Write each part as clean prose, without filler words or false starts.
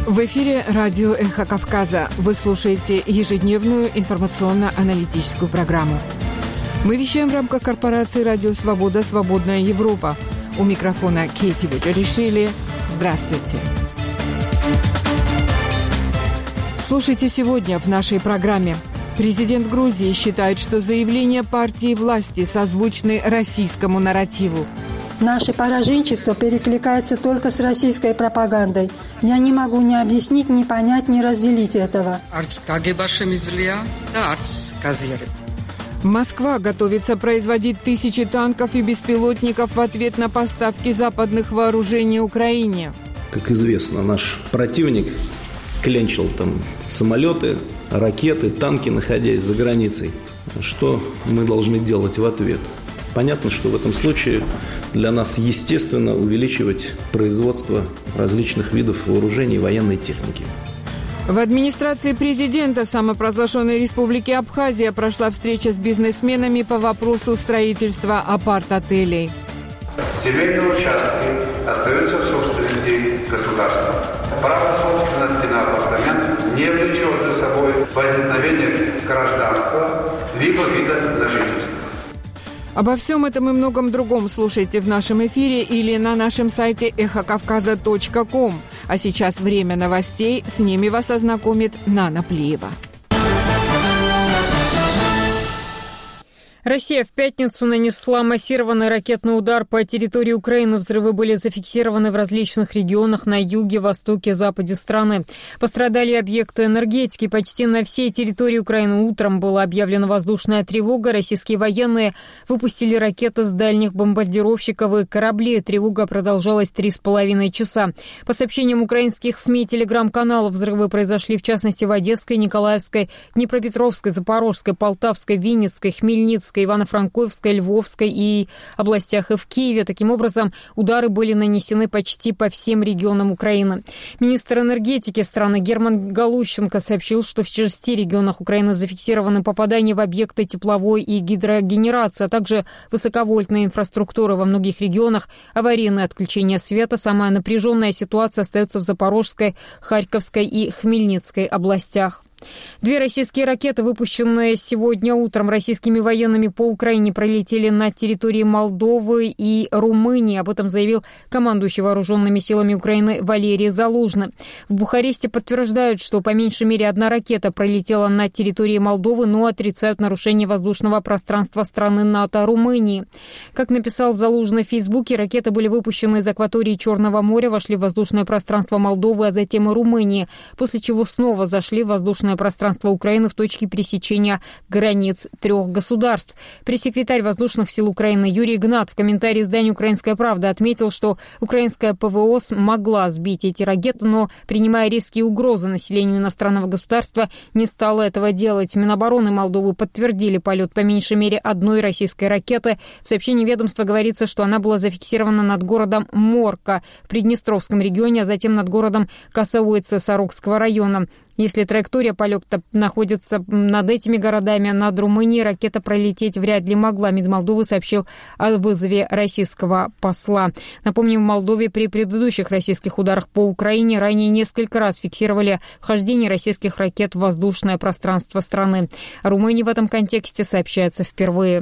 В эфире радио «Эхо Кавказа». Вы слушаете ежедневную информационно-аналитическую программу. Мы вещаем в рамках корпорации «Радио Свобода. Свободная Европа». У микрофона Кейти Буджаришвили. Здравствуйте. Слушайте сегодня в нашей программе. Президент Грузии считает, что заявления партии власти созвучны российскому нарративу. Наше пораженчество перекликается только с российской пропагандой. Я не могу ни объяснить, ни понять, ни разделить этого. Москва готовится производить тысячи танков и беспилотников в ответ на поставки западных вооружений Украине. Как известно, наш противник клянчил там самолеты, ракеты, танки, находясь за границей. Что мы должны делать в ответ? Понятно, что в этом случае для нас естественно увеличивать производство различных видов вооружений и военной техники. В администрации президента самопровозглашенной республики Абхазия прошла встреча с бизнесменами по вопросу строительства апарт-отелей. Земельные участки остаются в собственности государства. Право собственности на апартамент не влечет за собой возникновение гражданства либо вида на жительство. Обо всем этом и многом другом слушайте в нашем эфире или на нашем сайте эхокавказа.ком. А сейчас время новостей. С ними вас ознакомит Нана Плиева. Россия в пятницу нанесла массированный ракетный удар по территории Украины. Взрывы были зафиксированы в различных регионах на юге, востоке, западе страны. Пострадали объекты энергетики. Почти на всей территории Украины утром была объявлена воздушная тревога. Российские военные выпустили ракеты с дальних бомбардировщиков и кораблей. Тревога продолжалась 3,5 часа. По сообщениям украинских СМИ и телеграм-каналов, взрывы произошли в частности в Одесской, Николаевской, Днепропетровской, Запорожской, Полтавской, Винницкой, Хмельницкой, Ивано-Франковской, Львовской и областях и в Киеве. Таким образом, удары были нанесены почти по всем регионам Украины. Министр энергетики страны Герман Галущенко сообщил, что в 6 регионах Украины зафиксированы попадания в объекты тепловой и гидрогенерации, а также высоковольтной инфраструктуры. Во многих регионах аварийное отключение света. Самая напряженная ситуация остается в Запорожской, Харьковской и Хмельницкой областях. 2 российские ракеты, выпущенные сегодня утром российскими военными по Украине, пролетели над территорией Молдовы и Румынии. Об этом заявил командующий вооруженными силами Украины Валерий Залужный. В Бухаресте подтверждают, что по меньшей мере 1 ракета пролетела над территорией Молдовы, но отрицают нарушение воздушного пространства страны НАТО Румынии. Как написал Залужный в Фейсбуке, ракеты были выпущены из акватории Черного моря, вошли в воздушное пространство Молдовы, а затем и Румынии, после чего снова зашли в воздушное пространство Украины в точке пересечения границ 3 государств. Пресс-секретарь воздушных сил Украины Юрий Гнат в комментарии изданию «Украинская правда» отметил, что украинская ПВО могла сбить эти ракеты, но, принимая риски и угрозы населению иностранного государства, не стала этого делать. Минобороны Молдовы подтвердили полет по меньшей мере 1 российской ракеты. В сообщении ведомства говорится, что она была зафиксирована над городом Морка в Приднестровском регионе, а затем над городом Касауице Сарокского района. Если траектория полета находится над этими городами, над Румынией ракета пролететь вряд ли могла. МИД Молдовы сообщил о вызове российского посла. Напомним, в Молдове при предыдущих российских ударах по Украине ранее несколько раз фиксировали вхождение российских ракет в воздушное пространство страны. О Румынии в этом контексте сообщается впервые.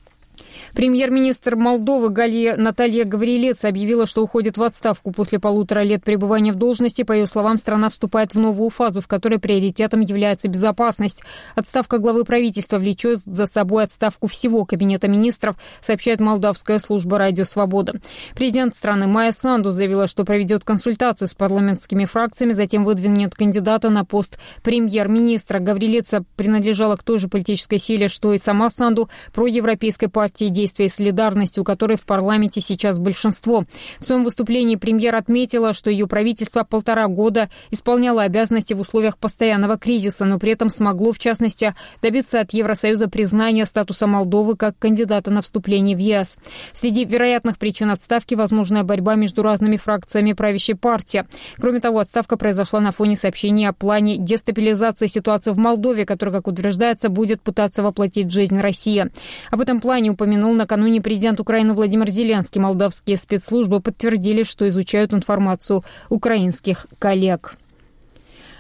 Премьер-министр Молдовы Наталья Гаврилец объявила, что уходит в отставку после 1,5 лет пребывания в должности. По ее словам, страна вступает в новую фазу, в которой приоритетом является безопасность. Отставка главы правительства влечет за собой отставку всего кабинета министров, сообщает молдавская служба «Радио Свобода». Президент страны Майя Санду заявила, что проведет консультации с парламентскими фракциями, затем выдвинет кандидата на пост премьер-министра. Гаврилец принадлежала к той же политической силе, что и сама Санду, проевропейской партии «Действия и солидарности», у которой в парламенте сейчас большинство. В своем выступлении премьер отметила, что ее правительство 1,5 года исполняло обязанности в условиях постоянного кризиса, но при этом смогло, в частности, добиться от Евросоюза признания статуса Молдовы как кандидата на вступление в ЕС. Среди вероятных причин отставки – возможная борьба между разными фракциями правящей партии. Кроме того, отставка произошла на фоне сообщений о плане дестабилизации ситуации в Молдове, который, как утверждается, будет пытаться воплотить в жизнь Россия. Об этом плане упомянул накануне президент Украины Владимир Зеленский. Молдавские спецслужбы подтвердили, что изучают информацию украинских коллег.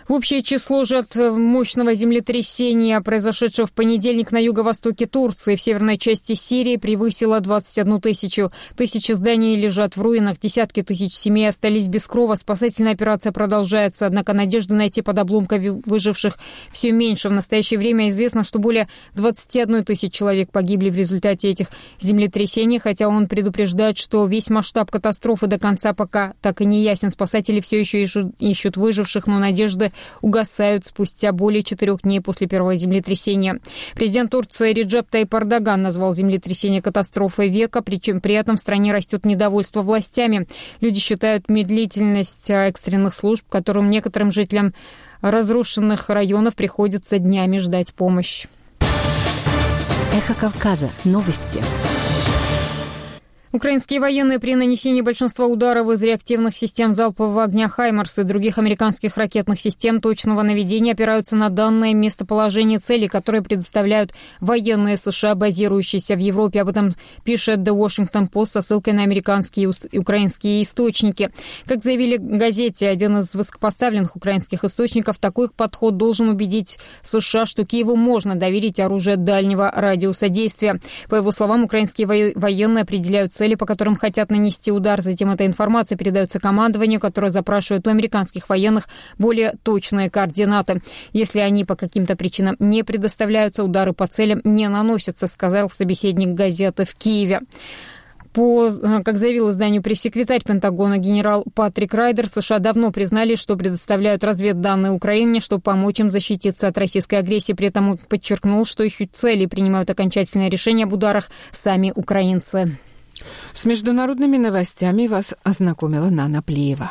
В общее число жертв мощного землетрясения, произошедшего в понедельник на юго-востоке Турции, в северной части Сирии, превысило 21 тысячу. Тысячи зданий лежат в руинах, десятки тысяч семей остались без крова. Спасательная операция продолжается, однако надежды найти под обломками выживших все меньше. В настоящее время известно, что более 21 тысяч человек погибли в результате этих землетрясений, хотя он предупреждает, что весь масштаб катастрофы до конца пока так и не ясен. Спасатели все еще ищут выживших, но надежды угасают спустя более 4 дней после первого землетрясения. Президент Турции Реджеп Тайип Эрдоган назвал землетрясение катастрофой века, причем при этом в стране растет недовольство властями. Люди считают медлительность экстренных служб, которым некоторым жителям разрушенных районов приходится днями ждать помощь. Эхо Кавказа. Новости. Украинские военные при нанесении большинства ударов из реактивных систем залпового огня «Хаймарс» и других американских ракетных систем точного наведения опираются на данные местоположения целей, которые предоставляют военные США, базирующиеся в Европе. Об этом пишет The Washington Post со ссылкой на американские и украинские источники. Как заявили в газете, один из высокопоставленных украинских источников, такой подход должен убедить США, что Киеву можно доверить оружие дальнего радиуса действия. По его словам, украинские военные определяют цели, по которым хотят нанести удар. Затем эта информация передается командованию, которое запрашивает у американских военных более точные координаты. Если они по каким-то причинам не предоставляются, удары по целям не наносятся, сказал собеседник газеты в Киеве. Как заявил изданию пресс-секретарь Пентагона генерал Патрик Райдер, США давно признали, что предоставляют разведданные Украине, чтобы помочь им защититься от российской агрессии. При этом он подчеркнул, что ищут цели и принимают окончательное решение об ударах сами украинцы. С международными новостями вас ознакомила Нана Плеева.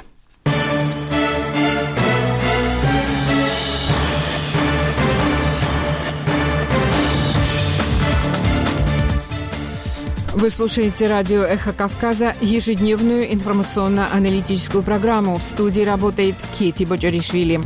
Вы слушаете радио «Эхо Кавказа», ежедневную информационно-аналитическую программу. В студии работает Кити Боджаришвили.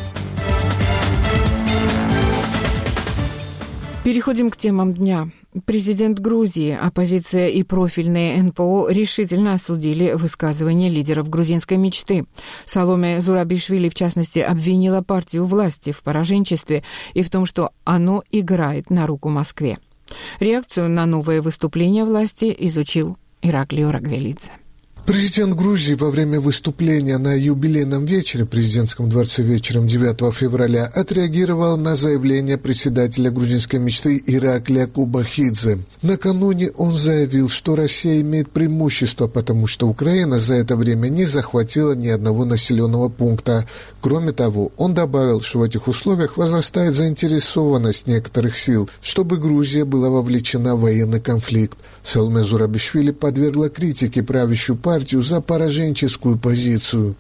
Переходим к темам дня. Президент Грузии, оппозиция и профильные НПО решительно осудили высказывания лидеров грузинской мечты. Саломе Зурабишвили, в частности, обвинила партию власти в пораженчестве и в том, что оно играет на руку Москве. Реакцию на новое выступление власти изучил Ираклио Рагвелидзе. Президент Грузии во время выступления на юбилейном вечере в президентском дворце вечером 9 февраля отреагировал на заявление председателя грузинской мечты Ираклия Кубахидзе. Накануне он заявил, что Россия имеет преимущество, потому что Украина за это время не захватила ни одного населенного пункта. Кроме того, он добавил, что в этих условиях возрастает заинтересованность некоторых сил, чтобы Грузия была вовлечена в военный конфликт. Саломе Зурабишвили подвергла критике правящую партию за пораженческую позицию.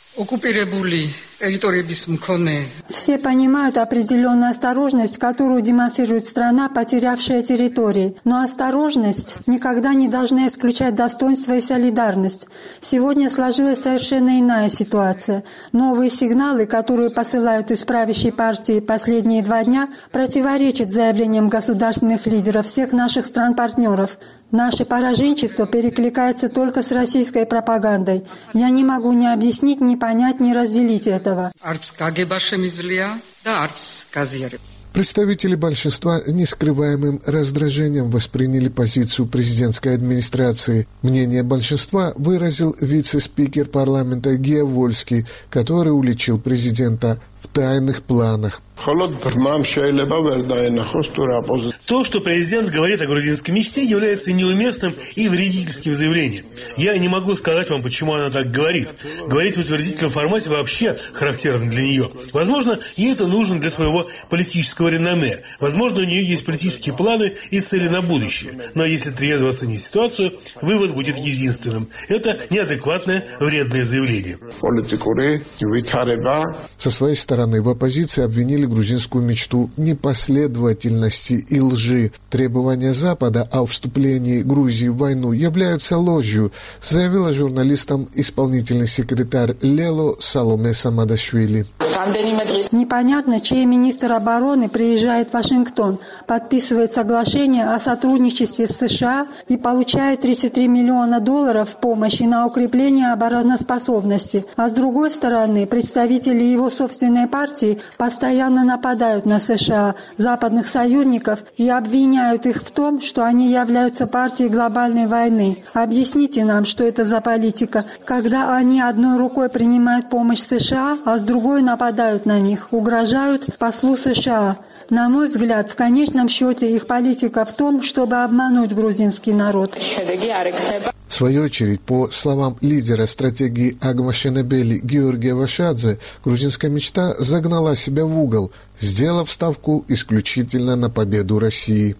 Все понимают определенную осторожность, которую демонстрирует страна, потерявшая территории. Но осторожность никогда не должна исключать достоинство и солидарность. Сегодня сложилась совершенно иная ситуация. Новые сигналы, которые посылают из правящей партии последние 2 дня, противоречат заявлениям государственных лидеров всех наших стран-партнеров. Наше пораженчество перекликается только с российской пропагандой. Я не могу ни объяснить, ни понять, ни разделить этого. Представители большинства нескрываемым раздражением восприняли позицию президентской администрации. Мнение большинства выразил вице-спикер парламента Гея Вольский, который уличил президента в тайных планах. То, что президент говорит о грузинской мечте, является неуместным и вредительским заявлением. Я не могу сказать вам, почему она так говорит. Говорить в утвердительном формате вообще характерно для нее. Возможно, ей это нужно для своего политического реноме. Возможно, у нее есть политические планы и цели на будущее. Но если трезво оценить ситуацию, вывод будет единственным. Это неадекватное, вредное заявление. Со своей стороны, в оппозиции обвинили грузинскую мечту в непоследовательности и лжи. Требования Запада о вступлении Грузии в войну являются ложью, заявила журналистам исполнительный секретарь Лело Саломе Самадашвили. Непонятно, чей министр обороны приезжает в Вашингтон, подписывает соглашение о сотрудничестве с США и получает $33 миллиона помощи на укрепление обороноспособности. А с другой стороны, представители его собственной партии постоянно нападают на США, западных союзников и обвиняют их в том, что они являются партией глобальной войны. Объясните нам, что это за политика, когда они одной рукой принимают помощь США, а с другой нападают на них, угрожают послу США. На мой взгляд, в конечном счете их политика в том, чтобы обмануть грузинский народ. В свою очередь, по словам лидера стратегии Агмашенебели Георгия Вашадзе, грузинская мечта загнала себя в угол, сделав ставку исключительно на победу России.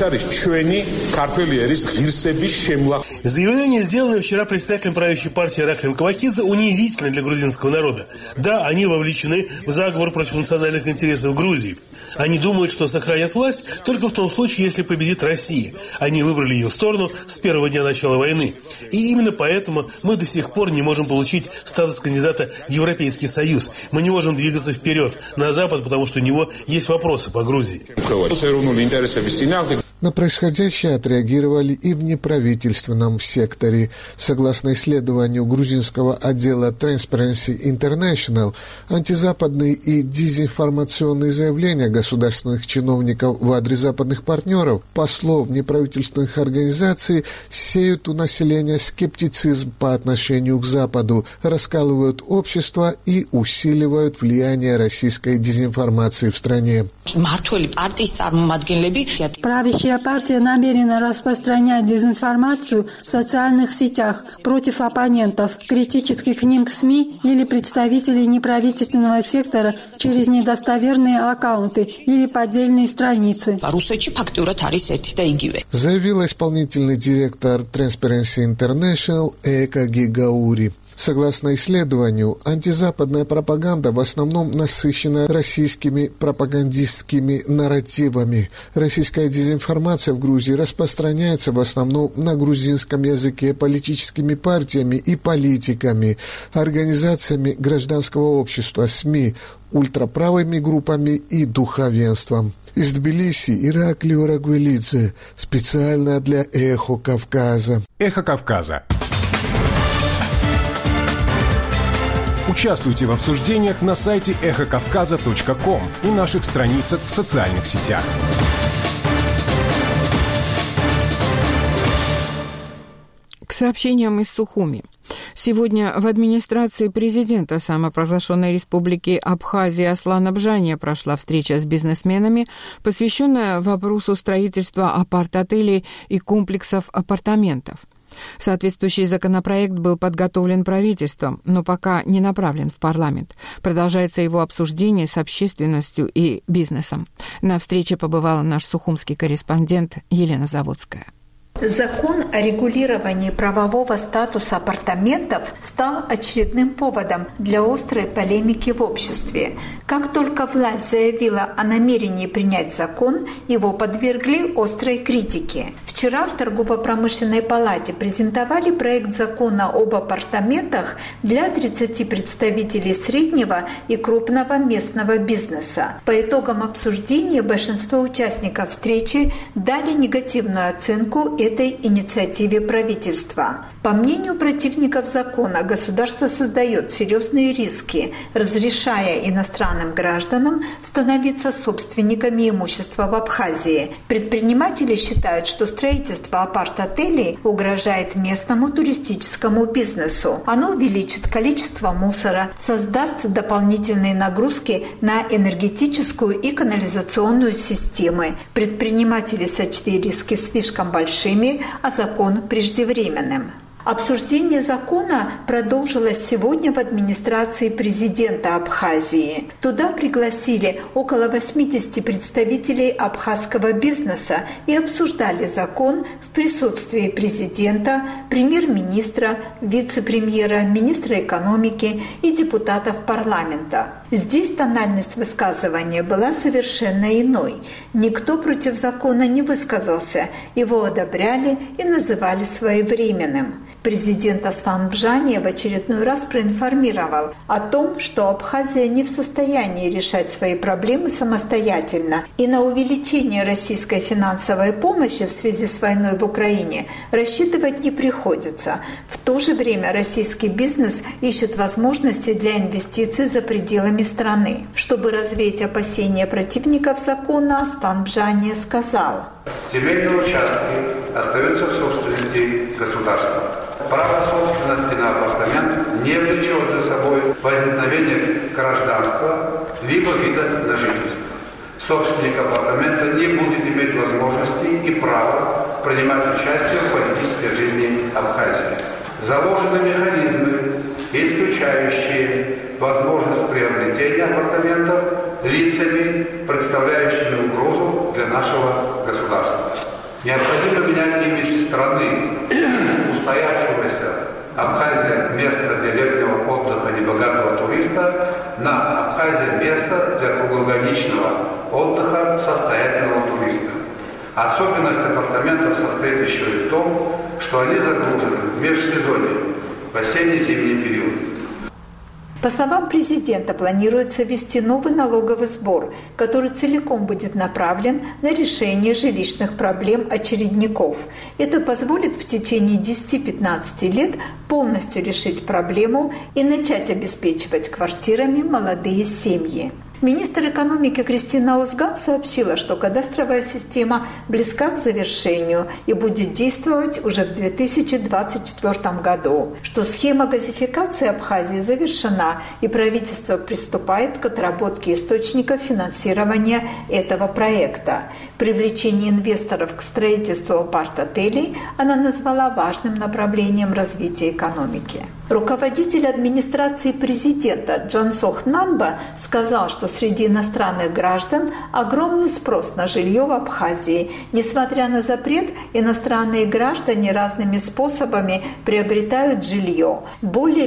Заявление, сделанное вчера председателем правящей партии Ираклием Кабахидзе, унизительно для грузинского народа. Да, они вовлечены в заговор против национальных интересов Грузии. Они думают, что сохранят власть только в том случае, если победит Россия. Они выбрали ее сторону с первого дня начала войны. И именно поэтому мы до сих пор не можем получить статус кандидата в Европейский Союз. Мы не можем двигаться вперед, на Запад, потому что у него есть вопросы по Грузии. На происходящее отреагировали и в неправительственном секторе. Согласно исследованию грузинского отдела Transparency International, антизападные и дезинформационные заявления государственных чиновников в адрес западных партнеров, послов неправительственных организаций сеют у населения скептицизм по отношению к Западу, раскалывают общество и усиливают влияние российской дезинформации в стране. Правящая партия намерена распространять дезинформацию в социальных сетях против оппонентов, критических к ним СМИ или представителей неправительственного сектора через недостоверные аккаунты или поддельные страницы. Заявила исполнительный директор Transparency International Эка Гигаури. Согласно исследованию, антизападная пропаганда в основном насыщена российскими пропагандистскими нарративами. Российская дезинформация в Грузии распространяется в основном на грузинском языке политическими партиями и политиками, организациями гражданского общества, СМИ, ультраправыми группами и духовенством. Из Тбилиси Ираклио Рагвелидзе, специально для «Эхо Кавказа». «Эхо Кавказа». Участвуйте в обсуждениях на сайте эхокавказа.ком и наших страницах в социальных сетях. К сообщениям из Сухуми. Сегодня в администрации президента самопровозглашенной республики Абхазия Аслана Бжания прошла встреча с бизнесменами, посвященная вопросу строительства апарт-отелей и комплексов апартаментов. Соответствующий законопроект был подготовлен правительством, но пока не направлен в парламент. Продолжается его обсуждение с общественностью и бизнесом. На встрече побывал наш сухумский корреспондент Елена Заводская. Закон о регулировании правового статуса апартаментов стал очередным поводом для острой полемики в обществе. Как только власть заявила о намерении принять закон, его подвергли острой критике. Вчера в Торгово-промышленной палате презентовали проект закона об апартаментах для 30 представителей среднего и крупного местного бизнеса. По итогам обсуждения большинство участников встречи дали негативную оценку этой инициативе правительства. По мнению противников закона, государство создает серьезные риски, разрешая иностранным гражданам становиться собственниками имущества в Абхазии. Предприниматели считают, что строительство апарт-отелей угрожает местному туристическому бизнесу. Оно увеличит количество мусора, создаст дополнительные нагрузки на энергетическую и канализационную системы. Предприниматели сочли риски слишком большими, а закон преждевременным. Обсуждение закона продолжилось сегодня в администрации президента Абхазии. Туда пригласили около 80 представителей абхазского бизнеса и обсуждали закон в присутствии президента, премьер-министра, вице-премьера, министра экономики и депутатов парламента. Здесь тональность высказывания была совершенно иной. Никто против закона не высказался, его одобряли и называли своевременным. Президент Аслан-Бжания в очередной раз проинформировал о том, что Абхазия не в состоянии решать свои проблемы самостоятельно, и на увеличение российской финансовой помощи в связи с войной в Украине рассчитывать не приходится. В то же время российский бизнес ищет возможности для инвестиций за пределами страны. Чтобы развеять опасения противников закона, Аслан-Бжания сказал: земельные участки остаются в собственности государства. Право собственности на апартамент не влечет за собой возникновение гражданства либо вида на жительство. Собственник апартамента не будет иметь возможности и права принимать участие в политической жизни Абхазии. Заложены механизмы, исключающие возможность приобретения апартаментов лицами, представляющими угрозу для нашего государства. Необходимо менять имидж страны из устоявшегося Абхазия – место для летнего отдыха небогатого туриста на Абхазия – место для круглогодичного отдыха состоятельного туриста. Особенность апартаментов состоит еще и в том, что они загружены в межсезонье, в осенне-зимний период. По словам президента, планируется ввести новый налоговый сбор, который целиком будет направлен на решение жилищных проблем очередников. Это позволит в течение 10-15 лет полностью решить проблему и начать обеспечивать квартирами молодые семьи. Министр экономики Кристина Узган сообщила, что кадастровая система близка к завершению и будет действовать уже в 2024 году, что схема газификации Абхазии завершена и правительство приступает к отработке источников финансирования этого проекта. Привлечение инвесторов к строительству апарт-отелей она назвала важным направлением развития экономики. Руководитель администрации президента Джансох Нанба сказал, что среди иностранных граждан огромный спрос на жилье в Абхазии. Несмотря на запрет, иностранные граждане разными способами приобретают жилье. Более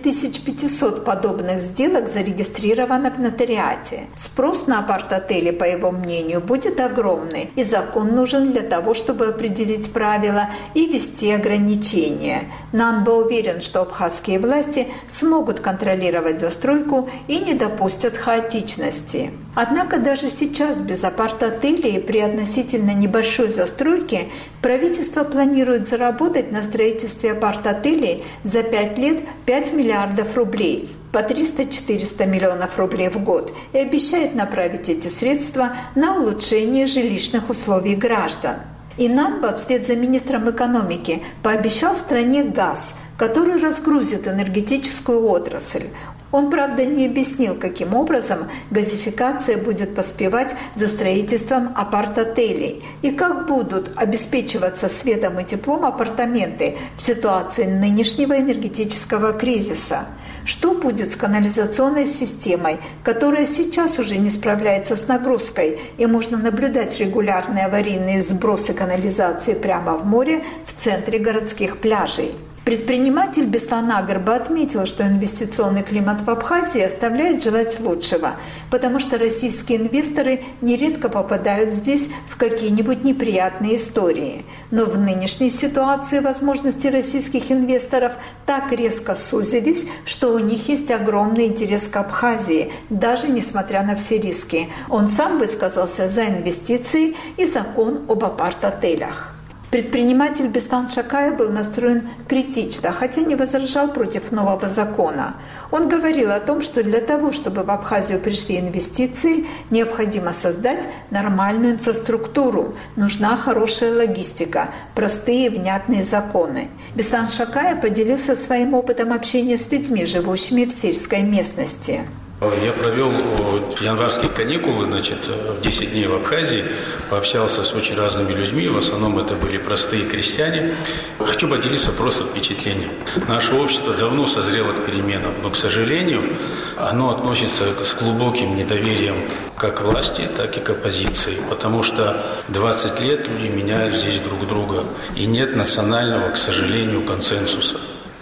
5500 подобных сделок зарегистрировано в нотариате. Спрос на апарт-отели, по его мнению, будет огромный, и закон нужен для того, чтобы определить правила и ввести ограничения. Нанба уверен, что абхазские власти смогут контролировать застройку и не допустят хаотичности. Однако даже сейчас без апарт-отелей при относительно небольшой застройке правительство планирует заработать на строительстве апарт-отелей за 5 лет 5 миллиардов рублей, по 300-400 миллионов рублей в год, и обещает направить эти средства на улучшение жилищных условий граждан. И Нанба вслед за министром экономики пообещал стране газ, который разгрузит энергетическую отрасль. Он, правда, не объяснил, каким образом газификация будет поспевать за строительством апарт-отелей и как будут обеспечиваться светом и теплом апартаменты в ситуации нынешнего энергетического кризиса. Что будет с канализационной системой, которая сейчас уже не справляется с нагрузкой, и можно наблюдать регулярные аварийные сбросы канализации прямо в море в центре городских пляжей? Предприниматель Беслан Агарба отметил, что инвестиционный климат в Абхазии оставляет желать лучшего, потому что российские инвесторы нередко попадают здесь в какие-нибудь неприятные истории. Но в нынешней ситуации возможности российских инвесторов так резко сузились, что у них есть огромный интерес к Абхазии, даже несмотря на все риски. Он сам высказался за инвестиции и закон об апарт-отелях. Предприниматель Беслан Шакаев был настроен критично, хотя не возражал против нового закона. Он говорил о том, что для того, чтобы в Абхазию пришли инвестиции, необходимо создать нормальную инфраструктуру, нужна хорошая логистика, простые и внятные законы. Беслан Шакаев поделился своим опытом общения с людьми, живущими в сельской местности. Я провел январские каникулы, в 10 дней в Абхазии, пообщался с очень разными людьми, в основном это были простые крестьяне. Хочу поделиться просто впечатлением. Наше общество давно созрело к переменам, но, к сожалению, оно относится с глубоким недоверием как к власти, так и к оппозиции, потому что 20 лет люди меняют здесь друг друга, и нет национального, к сожалению, консенсуса.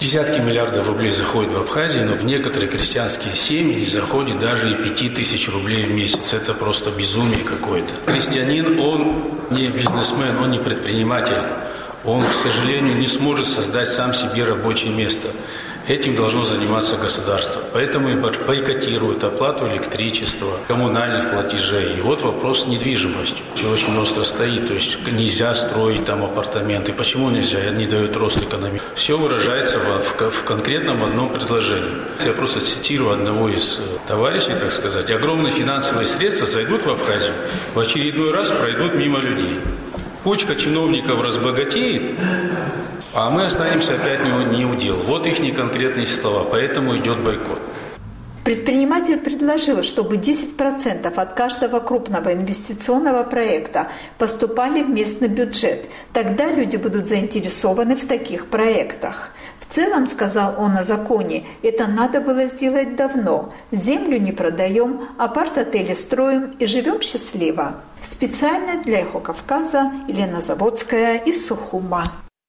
Десятки миллиардов рублей заходят в Абхазию, но в некоторые крестьянские семьи не заходит даже и 5000 рублей в месяц. Это просто безумие какое-то. Крестьянин, он не бизнесмен, он не предприниматель. Он, к сожалению, не сможет создать сам себе рабочее место. Этим должно заниматься государство. Поэтому и бойкотируют оплату электричества, коммунальных платежей. И вот вопрос с недвижимостью. Очень остро стоит. То есть нельзя строить там апартаменты. Почему нельзя? Не дает рост экономики. Все выражается в конкретном одном предложении. Я просто цитирую одного из товарищей, так сказать. Огромные финансовые средства зайдут в Абхазию, в очередной раз пройдут мимо людей. Кучка чиновников разбогатеет, а мы останемся опять не у дел. Вот их неконкретные слова, поэтому идет бойкот. Предприниматель предложил, чтобы 10% от каждого крупного инвестиционного проекта поступали в местный бюджет. Тогда люди будут заинтересованы в таких проектах. В целом, сказал он о законе, это надо было сделать давно. Землю не продаем, апарт-отели строим и живем счастливо. Специально для «Эхо Кавказа» Елена Заводская из Сухума.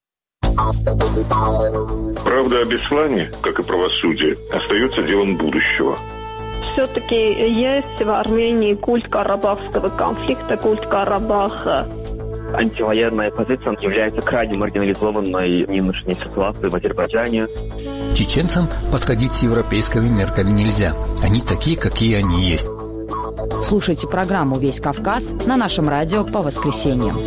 Правда о Беслане, как и правосудие, остается делом будущего. Все-таки есть в Армении культ карабахского конфликта, культ Карабаха. Антивоенная позиция является крайне маргинализованной в нынешней ситуации в Азербайджане. Чеченцам подходить с европейскими мерками нельзя. Они такие, какие они есть. Слушайте программу «Весь Кавказ» на нашем радио по воскресеньям.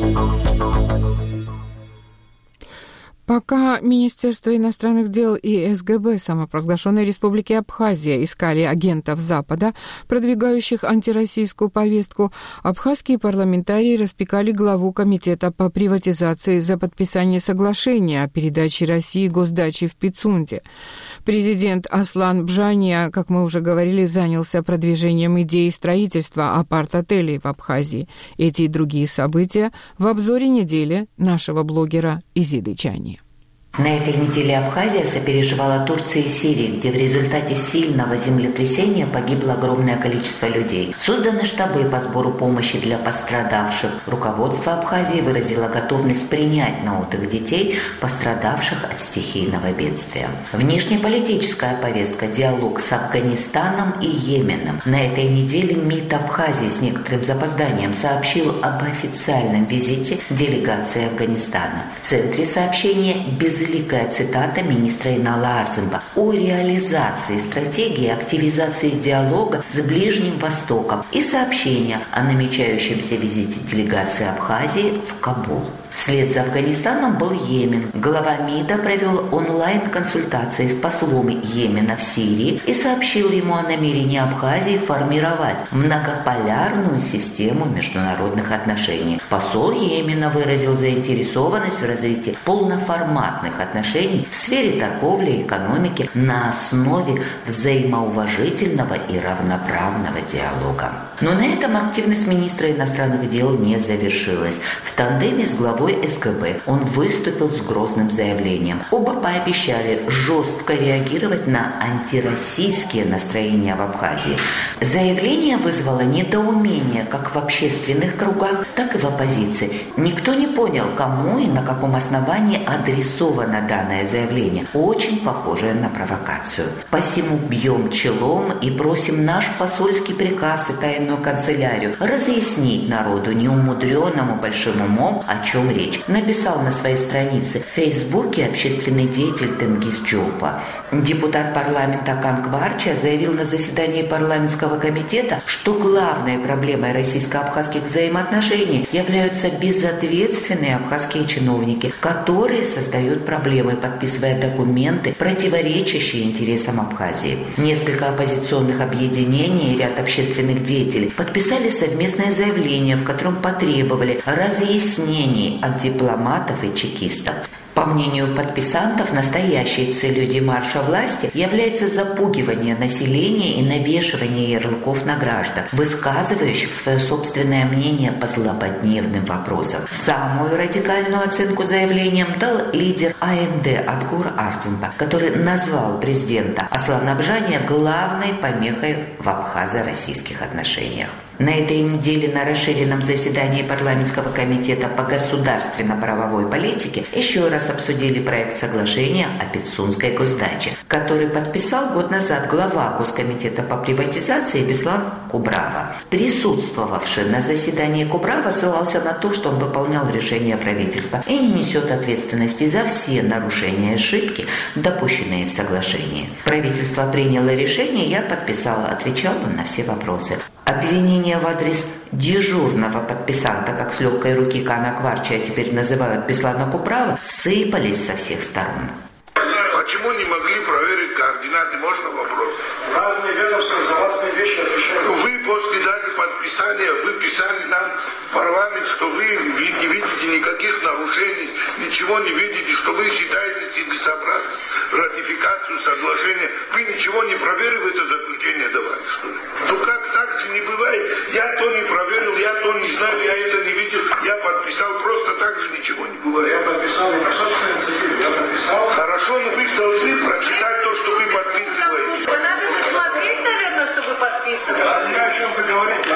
Пока Министерство иностранных дел и СГБ самопровозглашенной Республики Абхазия искали агентов Запада, продвигающих антироссийскую повестку, абхазские парламентарии распекали главу Комитета по приватизации за подписание соглашения о передаче России госдачи в Пицунде. Президент Аслан Бжания, как мы уже говорили, занялся продвижением идеи строительства апарт-отелей в Абхазии. Эти и другие события в обзоре недели нашего блогера Изиды Чани. На этой неделе Абхазия сопереживала Турции и Сирии, где в результате сильного землетрясения погибло огромное количество людей. Созданы штабы по сбору помощи для пострадавших. Руководство Абхазии выразило готовность принять на отдых детей, пострадавших от стихийного бедствия. Внешнеполитическая повестка – диалог с Афганистаном и Йеменом. На этой неделе МИД Абхазии с некоторым запозданием сообщил об официальном визите делегации Афганистана. В центре сообщения безликая цитата министра Инала Ардзинба о реализации стратегии активизации диалога с Ближним Востоком и сообщение о намечающемся визите делегации Абхазии в Кабул. Вслед за Афганистаном был Йемен. Глава МИДа провел онлайн-консультации с послом Йемена в Сирии и сообщил ему о намерении Абхазии формировать многополярную систему международных отношений. Посол Йемена выразил заинтересованность в развитии полноформатных отношений в сфере торговли и экономики на основе взаимоуважительного и равноправного диалога. Но на этом активность министра иностранных дел не завершилась. В тандеме с главой СГБ он выступил с грозным заявлением. Оба пообещали жестко реагировать на антироссийские настроения в Абхазии. Заявление вызвало недоумение как в общественных кругах, так и в оппозиции. Никто не понял, кому и на каком основании адресовано данное заявление, очень похожее на провокацию. Посему бьем челом и просим наш посольский приказ и тайную канцелярию разъяснить народу, неумудренному большим умом, о чем речь, написал на своей странице в Фейсбуке общественный деятель Тенгиз Джопа. Депутат парламента Акан Кварча заявил на заседании парламентского комитета, что главной проблемой российско-абхазских взаимоотношений являются безответственные абхазские чиновники, которые создают проблемы, подписывая документы, противоречащие интересам Абхазии. Несколько оппозиционных объединений и ряд общественных деятелей подписали совместное заявление, в котором потребовали разъяснений от дипломатов и чекистов. По мнению подписантов, настоящей целью демарша власти является запугивание населения и навешивание ярлыков на граждан, высказывающих свое собственное мнение по злободневным вопросам. Самую радикальную оценку заявлениям дал лидер АНД Атгур Ардзинба, который назвал президента Аслана Бжания главной помехой в абхазо-российских отношениях. На этой неделе на расширенном заседании парламентского комитета по государственно-правовой политике еще раз обсудили проект соглашения о Пицунской госдаче, который подписал год назад глава Госкомитета по приватизации Беслан Кубрава. Присутствовавший на заседании Кубрава ссылался на то, что он выполнял решение правительства и не несет ответственности за все нарушения и ошибки, допущенные в соглашении. Правительство приняло решение, я подписала, отвечал он на все вопросы. Обвинения в адрес дежурного подписанта, как с легкой руки Кана Кварча, а теперь называют Беслана Кубрава, сыпались со всех сторон. Почему не могли проверить координаты? Можно вопрос? Разные ведомства за разные вещи отвечают. Вы после даже подписания, вы писали нам в парламент, что вы не видите никаких нарушений, ничего не видите, что вы считаете целесообразным ратификацию соглашения. Вы ничего не проверили, это заключение давали, что ли? Ну как так же не бывает? Я то не проверил, я то не знаю, я это не видел, я подписал, просто так же ничего не бывает. Я подписал не по собственной инициативе, я подписал. Хорошо, но вы должны прочитать то, что вы подписываете. Вы надо посмотреть, наверное, что вы подписываете. Я не знаю, о чем вы говорите.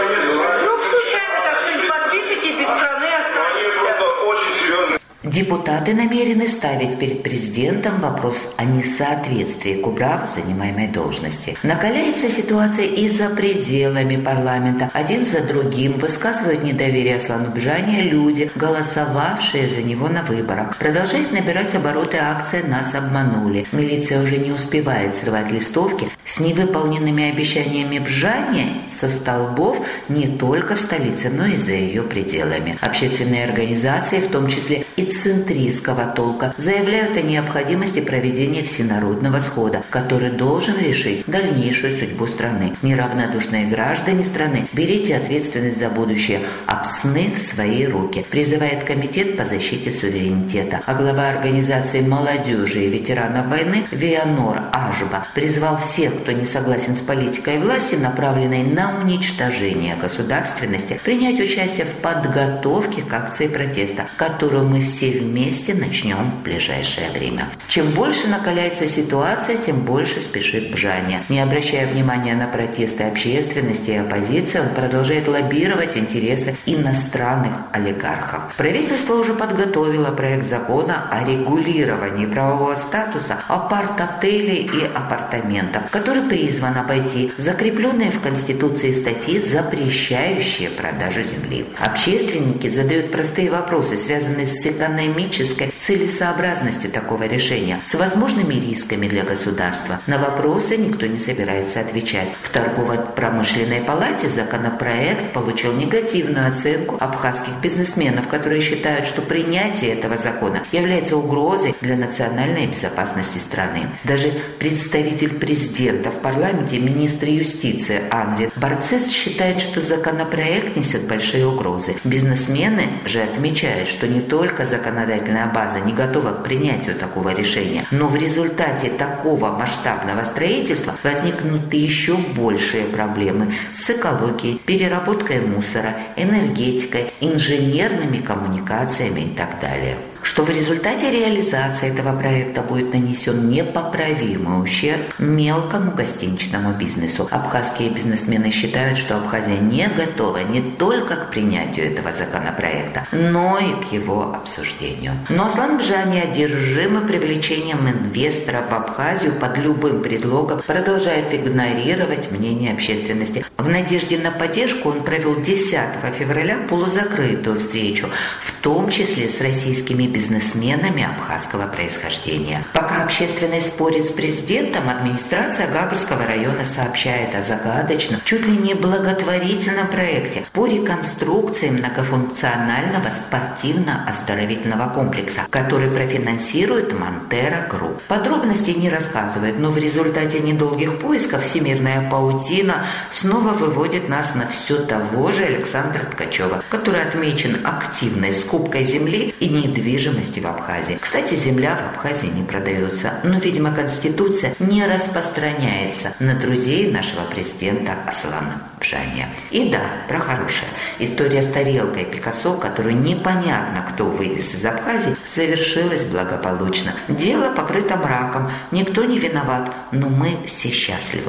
Вдруг случайно так что-нибудь подпишете и без страны останетесь. Очень серьезно. Депутаты намерены ставить перед президентом вопрос о несоответствии Кубрава занимаемой должности. Накаляется ситуация и за пределами парламента. Один за другим высказывают недоверие Аслану Бжане люди, голосовавшие за него на выборах. Продолжает набирать обороты акция «Нас обманули». Милиция уже не успевает срывать листовки с невыполненными обещаниями Бжане со столбов не только в столице, но и за ее пределами. Общественные организации, в том числе и центристского толка, заявляют о необходимости проведения всенародного схода, который должен решить дальнейшую судьбу страны. Неравнодушные граждане страны, берите ответственность за будущее, а сны в свои руки, призывает Комитет по защите суверенитета. А глава организации молодежи и ветеранов войны Вианор Ажба призвал всех, кто не согласен с политикой власти, направленной на уничтожение государственности, принять участие в подготовке к акции протеста, которую мы все вместе начнем в ближайшее время. Чем больше накаляется ситуация, тем больше спешит Бжаня. Не обращая внимания на протесты общественности и оппозиции, он продолжает лоббировать интересы иностранных олигархов. Правительство уже подготовило проект закона о регулировании правового статуса апарт-отелей и апартаментов, который призван обойти закрепленные в Конституции статьи, запрещающие продажу земли. Общественники задают простые вопросы, связанные с экономической целесообразностью такого решения, с возможными рисками для государства. На вопросы никто не собирается отвечать. В торгово-промышленной палате законопроект получил негативную оценку абхазских бизнесменов, которые считают, что принятие этого закона является угрозой для национальной безопасности страны. Даже представитель президента в парламенте, министр юстиции Анри Барцес считает, что законопроект несет большие угрозы. Бизнесмены же отмечают, что не только законодательная база не готова к принятию такого решения, но в результате такого масштабного строительства возникнут еще большие проблемы с экологией, переработкой мусора, энергетикой, инженерными коммуникациями и так далее. Что в результате реализации этого проекта будет нанесен непоправимый ущерб мелкому гостиничному бизнесу. Абхазские бизнесмены считают, что Абхазия не готова не только к принятию этого законопроекта, но и к его обсуждению. Но Аслан Бжаня, одержимый привлечением инвесторов в Абхазию под любым предлогом, продолжает игнорировать мнение общественности. В надежде на поддержку он провел 10 февраля полузакрытую встречу, в том числе с российскими бизнесменами абхазского происхождения. Пока общественность спорит с президентом, администрация Гагарского района сообщает о загадочном, чуть ли не благотворительном проекте по реконструкции многофункционального спортивно-оздоровительного комплекса, который профинансирует Монтера Групп. Подробностей не рассказывает, но в результате недолгих поисков всемирная паутина снова выводит нас на все того же Александра Ткачева, который отмечен активной скупкой земли и недвижимости в Абхазии. Кстати, земля в Абхазии не продается, но, видимо, Конституция не распространяется на друзей нашего президента Аслана Бжаня. И да, про хорошее. История с тарелкой Пикассо, которую непонятно кто вывез из Абхазии, завершилась благополучно. Дело покрыто мраком, никто не виноват, но мы все счастливы.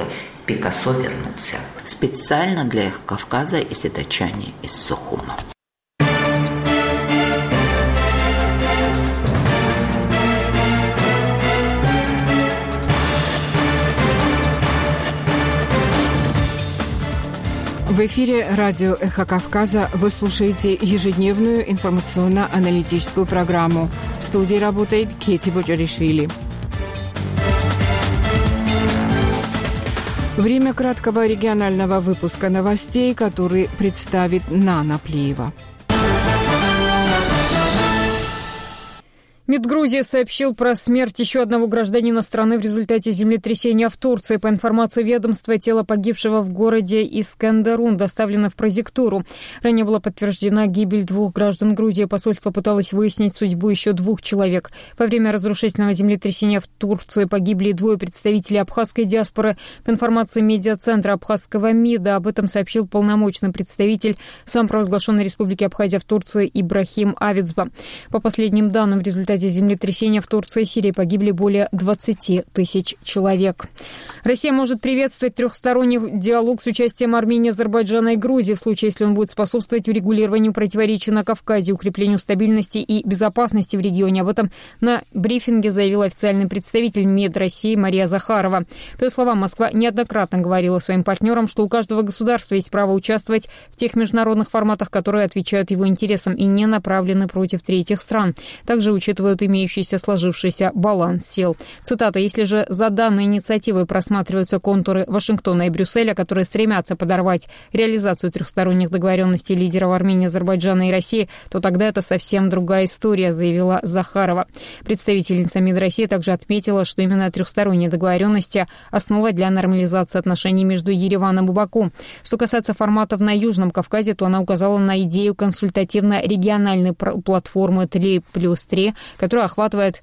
Пикассо вернулся. Специально для Эхо Кавказа и седачане из Сухума. В эфире радио «Эхо Кавказа» вы слушаете ежедневную информационно-аналитическую программу. В студии работает Кети Боджаришвили. Время краткого регионального выпуска новостей, который представит Нана Плиева. МИД Грузии сообщил про смерть еще одного гражданина страны в результате землетрясения в Турции. По информации ведомства, тело погибшего в городе Искандерун доставлено в прозектуру. Ранее была подтверждена гибель 2 граждан Грузии. Посольство пыталось выяснить судьбу еще 2 человек. Во время разрушительного землетрясения в Турции погибли 2 представителей абхазской диаспоры. По информации медиацентра абхазского МИДа, об этом сообщил полномочный представитель самопровозглашенной республики Абхазия в Турции Ибрахим Авицба. По последним данным, в результате землетрясения в Турции и Сирии погибли более 20 тысяч человек. Россия может приветствовать трехсторонний диалог с участием Армении, Азербайджана и Грузии в случае, если он будет способствовать урегулированию противоречий на Кавказе, укреплению стабильности и безопасности в регионе. Об этом на брифинге заявил официальный представитель МИД России Мария Захарова. По ее словам, Москва неоднократно говорила своим партнерам, что у каждого государства есть право участвовать в тех международных форматах, которые отвечают его интересам и не направлены против третьих стран. Также учитывают имеющийся сложившийся баланс сил. Цитата: «Если же за данной инициативой просматриваются контуры Вашингтона и Брюсселя, которые стремятся подорвать реализацию трехсторонних договоренностей лидеров Армении, Азербайджана и России, то тогда это совсем другая история», заявила Захарова. Представительница МИД России также отметила, что именно трехсторонние договоренности – основа для нормализации отношений между Ереваном и Баку. Что касается форматов на Южном Кавказе, то она указала на идею консультативно-региональной платформы 3+3, которая охватывает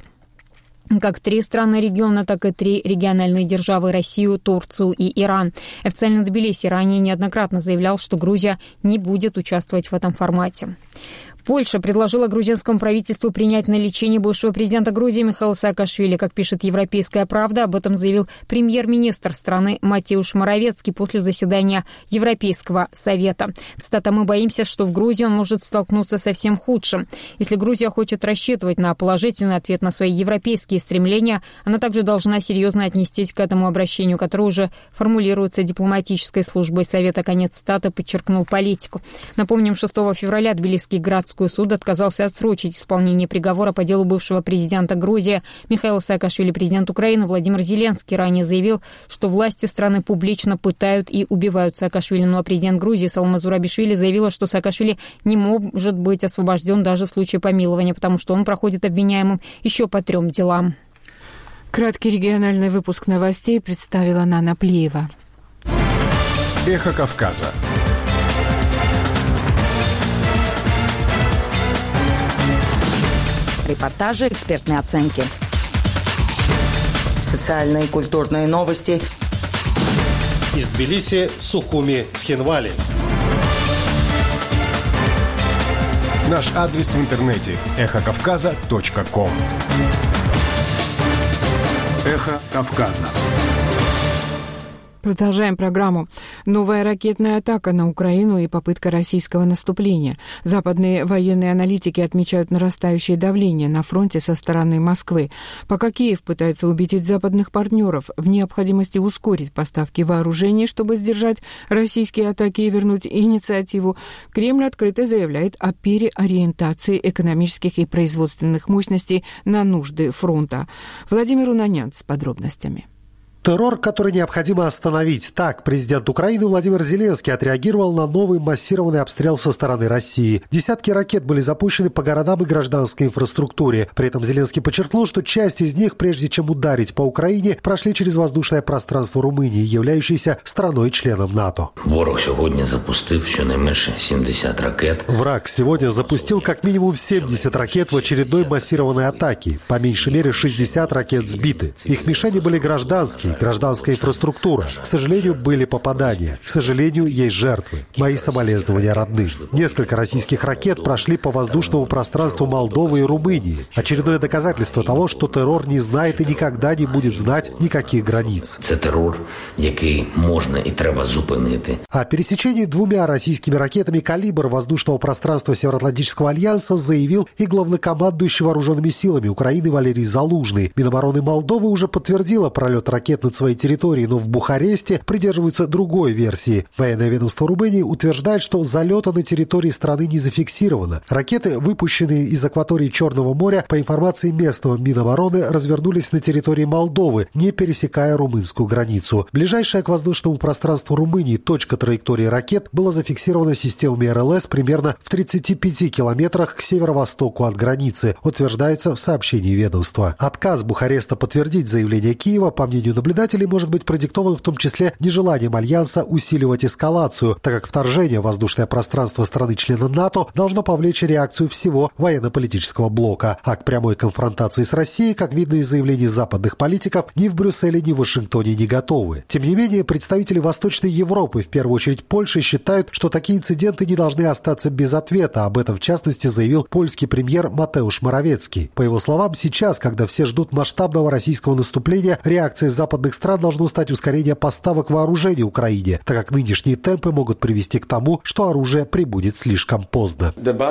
как 3 страны региона, так и 3 региональные державы – Россию, Турцию и Иран. Официально Тбилиси ранее неоднократно заявлял, что Грузия не будет участвовать в этом формате. Польша предложила грузинскому правительству принять на лечение бывшего президента Грузии Михаила Саакашвили. Как пишет «Европейская правда», об этом заявил премьер-министр страны Матеуш Моровецкий после заседания Европейского совета. Цитата: «Мы боимся, что в Грузии он может столкнуться со всем худшим. Если Грузия хочет рассчитывать на положительный ответ на свои европейские стремления, она также должна серьезно отнестись к этому обращению, которое уже формулируется дипломатической службой совета». Конец цитаты, подчеркнул политику. Напомним, 6 февраля Тбилисский городской суд отказался отсрочить исполнение приговора по делу бывшего президента Грузии Михаила Саакашвили. Президент Украины Владимир Зеленский ранее заявил, что власти страны публично пытают и убивают Саакашвили. Ну а президент Грузии Саломе Зурабишвили заявила, что Саакашвили не может быть освобожден даже в случае помилования, потому что он проходит обвиняемым еще по 3 делам. Краткий региональный выпуск новостей представила Нана Плиева. Эхо Кавказа. Репортажи, экспертные оценки. Социальные и культурные новости. Из Тбилиси, Сухуми, Цхинвали. Наш адрес в интернете – эхокавказа.ком. Эхо Кавказа. Продолжаем программу. Новая ракетная атака на Украину и попытка российского наступления. Западные военные аналитики отмечают нарастающее давление на фронте со стороны Москвы. Пока Киев пытается убедить западных партнеров в необходимости ускорить поставки вооружений, чтобы сдержать российские атаки и вернуть инициативу, Кремль открыто заявляет о переориентации экономических и производственных мощностей на нужды фронта. Владимир Унанян с подробностями. Террор, который необходимо остановить. Так, президент Украины Владимир Зеленский отреагировал на новый массированный обстрел со стороны России. Десятки ракет были запущены по городам и гражданской инфраструктуре. При этом Зеленский подчеркнул, что часть из них, прежде чем ударить по Украине, прошли через воздушное пространство Румынии, являющейся страной-членом НАТО. Враг сегодня запустил щонайменше 70 ракет. Враг сегодня запустил как минимум 70 ракет в очередной массированной атаке. По меньшей мере 60 ракет сбиты. Их мишени были гражданские. гражданская инфраструктура. К сожалению, были попадания. К сожалению, есть жертвы. Мои соболезнования родным. Несколько российских ракет прошли по воздушному пространству Молдовы и Румынии. Очередное доказательство того, что террор не знает и никогда не будет знать никаких границ. Це террор, який можна і треба зупинити. О пересечении двумя российскими ракетами «Калибр» воздушного пространства Североатлантического альянса заявил и главнокомандующий вооруженными силами Украины Валерий Залужный. Минобороны Молдовы уже подтвердила пролет ракет над своей территорией, но в Бухаресте придерживаются другой версии. Военное ведомство Румынии утверждает, что залета на территории страны не зафиксировано. Ракеты, выпущенные из акватории Черного моря, по информации местного Минобороны, развернулись на территории Молдовы, не пересекая румынскую границу. Ближайшая к воздушному пространству Румынии точка траектории ракет была зафиксирована системами РЛС примерно в 35 километрах к северо-востоку от границы, утверждается в сообщении ведомства. Отказ Бухареста подтвердить заявление Киева, по мнению наблюдателей, может быть продиктован в том числе нежеланием Альянса усиливать эскалацию, так как вторжение в воздушное пространство страны-члена НАТО должно повлечь реакцию всего военно-политического блока. А к прямой конфронтации с Россией, как видно из заявлений западных политиков, ни в Брюсселе, ни в Вашингтоне не готовы. Тем не менее, представители Восточной Европы, в первую очередь Польши, считают, что такие инциденты не должны остаться без ответа. Об этом, в частности, заявил польский премьер Матеуш Моровецкий. По его словам, сейчас, когда все ждут масштабного российского наступления, реакцией западных стран должно стать ускорение поставок вооружений Украине, так как нынешние темпы могут привести к тому, что оружие прибудет слишком поздно.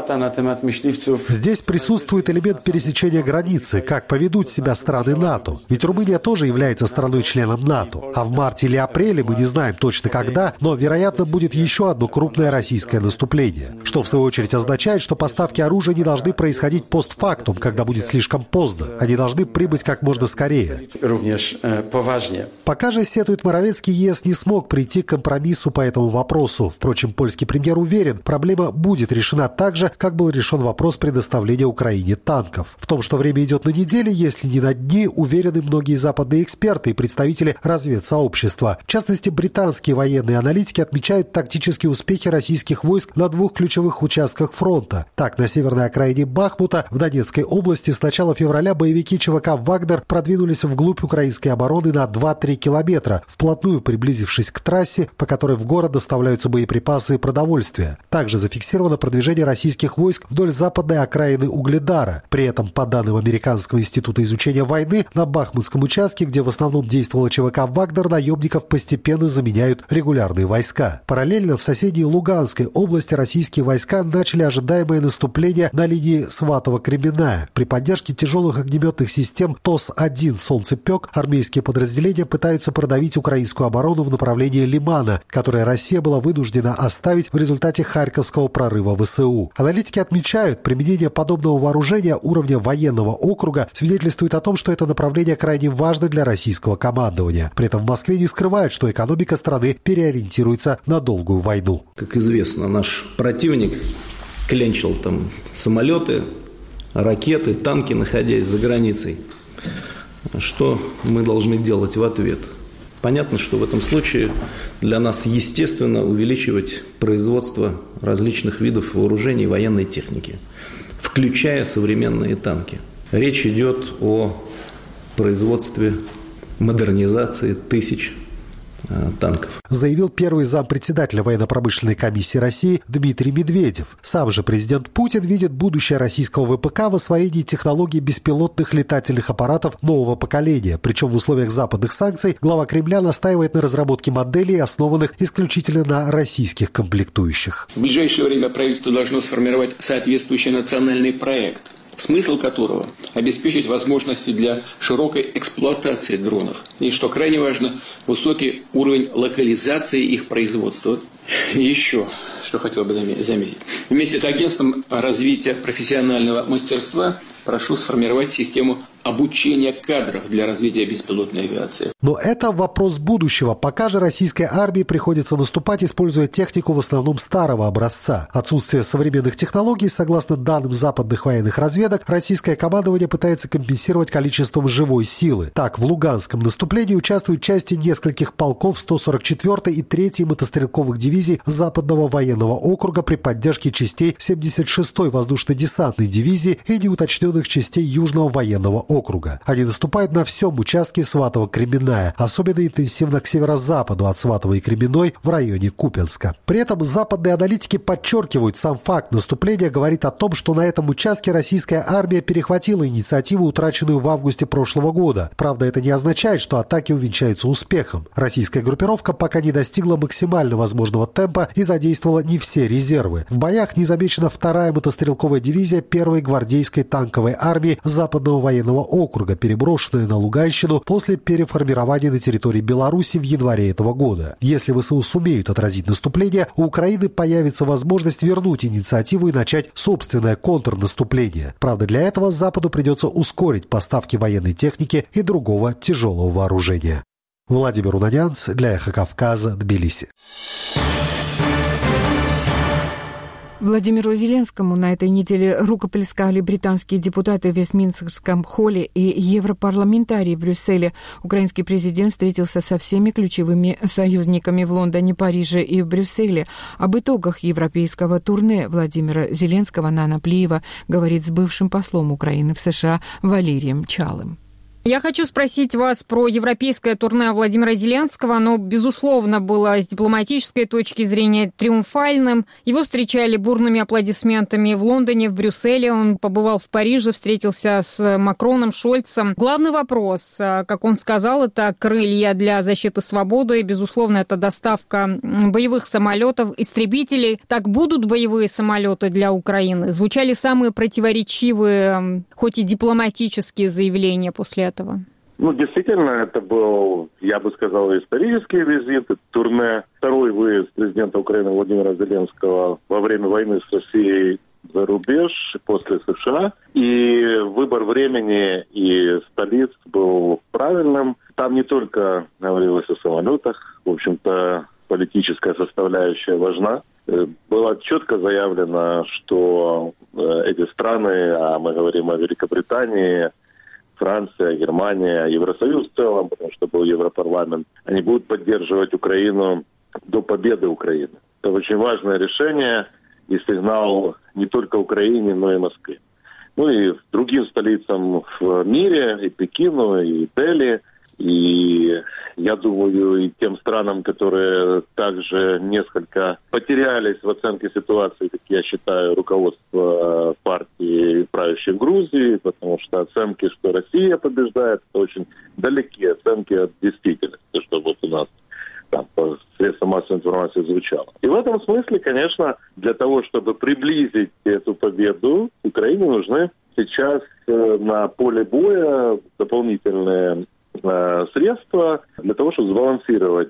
Здесь присутствует элемент пересечения границы, как поведут себя страны НАТО. Ведь Румыния тоже является страной-членом НАТО. А в марте или апреле, мы не знаем точно когда, но, вероятно, будет еще одно крупное российское наступление. Что, в свою очередь, означает, что поставки оружия не должны происходить постфактум, когда будет слишком поздно. Они должны прибыть как можно скорее. Пока же, сетует Моровецкий, ЕС не смог прийти к компромиссу по этому вопросу. Впрочем, польский премьер уверен, проблема будет решена так же, как был решен вопрос предоставления Украине танков. В том, что время идет на недели, если не на дни, уверены многие западные эксперты и представители разведсообщества. В частности, британские военные аналитики отмечают тактические успехи российских войск на двух ключевых участках фронта. Так, на северной окраине Бахмута в Донецкой области с начала февраля боевики ЧВК «Вагнер» продвинулись вглубь украинской обороны на 2-3 километра, вплотную приблизившись к трассе, по которой в город доставляются боеприпасы и продовольствие. Также зафиксировано продвижение российских войск вдоль западной окраины Угледара. При этом, по данным Американского института изучения войны, на Бахмутском участке, где в основном действовала ЧВК «Вагнер», наемников постепенно заменяют регулярные войска. Параллельно в соседней Луганской области российские войска начали ожидаемое наступление на линии Сватово-Кременная. При поддержке тяжелых огнеметных систем ТОС-1 «Солнцепек» армейские подразделения пытаются продавить украинскую оборону в направлении Лимана, которое Россия была вынуждена оставить в результате Харьковского прорыва ВСУ. Аналитики отмечают, применение подобного вооружения уровня военного округа свидетельствует о том, что это направление крайне важно для российского командования. При этом в Москве не скрывают, что экономика страны переориентируется на долгую войну. Как известно, наш противник клянчил там самолеты, ракеты, танки, находясь за границей. Что мы должны делать в ответ? Понятно, что в этом случае для нас естественно увеличивать производство различных видов вооружений и военной техники, включая современные танки. Речь идет о производстве, модернизации тысяч танков. Заявил первый зампредседателя военно-промышленной комиссии России Дмитрий Медведев. Сам же президент Путин видит будущее российского ВПК в освоении технологий беспилотных летательных аппаратов нового поколения. Причем в условиях западных санкций глава Кремля настаивает на разработке моделей, основанных исключительно на российских комплектующих. В ближайшее время правительство должно сформировать соответствующий национальный проект, смысл которого – обеспечить возможности для широкой эксплуатации дронов. И, что крайне важно, высокий уровень локализации их производства. И еще, что хотел бы заметить. Вместе с агентством развития профессионального мастерства прошу сформировать систему обучения кадров для развития беспилотной авиации. Но это вопрос будущего. Пока же российской армии приходится наступать, используя технику в основном старого образца. Отсутствие современных технологий, согласно данным западных военных разведок, российское командование пытается компенсировать количеством живой силы. Так, в Луганском наступлении участвуют части нескольких полков 144-й и 3-й мотострелковых дивизий Западного военного округа при поддержке частей 76-й воздушно-десантной дивизии и неуточненных подготовленных частей Южного военного округа. Они наступают на всем участке Сватово-Кременная, особенно интенсивно к северо-западу от Сватова и Кременной в районе Купянска. При этом западные аналитики подчеркивают, сам факт наступления говорит о том, что на этом участке российская армия перехватила инициативу, утраченную в августе прошлого года. Правда, это не означает, что атаки увенчаются успехом. Российская группировка пока не достигла максимально возможного темпа и задействовала не все резервы. В боях не замечена 2-я мотострелковая дивизия 1-й гвардейской танковой армии Западного военного округа, переброшенная на Луганщину после переформирования на территории Беларуси в январе этого года. Если ВСУ сумеют отразить наступление, у Украины появится возможность вернуть инициативу и начать собственное контрнаступление. Правда, для этого Западу придется ускорить поставки военной техники и другого тяжелого вооружения. Владимир Унанянц для «Эхо Кавказа», Тбилиси. Владимиру Зеленскому на этой неделе рукоплескали британские депутаты в Вестминстерском холле и европарламентарии в Брюсселе. Украинский президент встретился со всеми ключевыми союзниками в Лондоне, Париже и в Брюсселе. Об итогах европейского турне Владимира Зеленского Нана Плиева говорит с бывшим послом Украины в США Валерием Чалым. Я хочу спросить вас про европейское турне Владимира Зеленского. Оно, безусловно, было с дипломатической точки зрения триумфальным. Его встречали бурными аплодисментами в Лондоне, в Брюсселе. Он побывал в Париже, встретился с Макроном, Шольцем. Главный вопрос, как он сказал, это крылья для защиты свободы. Безусловно, это доставка боевых самолетов, истребителей. Так будут боевые самолеты для Украины? Звучали самые противоречивые, хоть и дипломатические заявления после этого. Действительно, это был, я бы сказал, исторический визит, турне, второй выезд президента Украины Владимира Зеленского во время войны с Россией за рубеж после США. И выбор времени и столиц был правильным. Там не только говорилось о самолетах, в общем-то, политическая составляющая важна. Было четко заявлено, что эти страны, а мы говорим о Великобритании, Франция, Германия, Евросоюз в целом, потому что был Европарламент, они будут поддерживать Украину до победы Украины. Это очень важное решение и сигнал не только Украине, но и Москве. И другим столицам в мире, и Пекину, и Дели, и, я думаю, и тем странам, которые также несколько потерялись в оценке ситуации, как я считаю, руководство партии, правящей в Грузии, потому что оценки, что Россия побеждает, это очень далекие оценки от действительности, что вот у нас там по средствам массовой информации звучало. И в этом смысле, конечно, для того, чтобы приблизить эту победу, Украине нужны сейчас на поле боя дополнительные средства для того, чтобы сбалансировать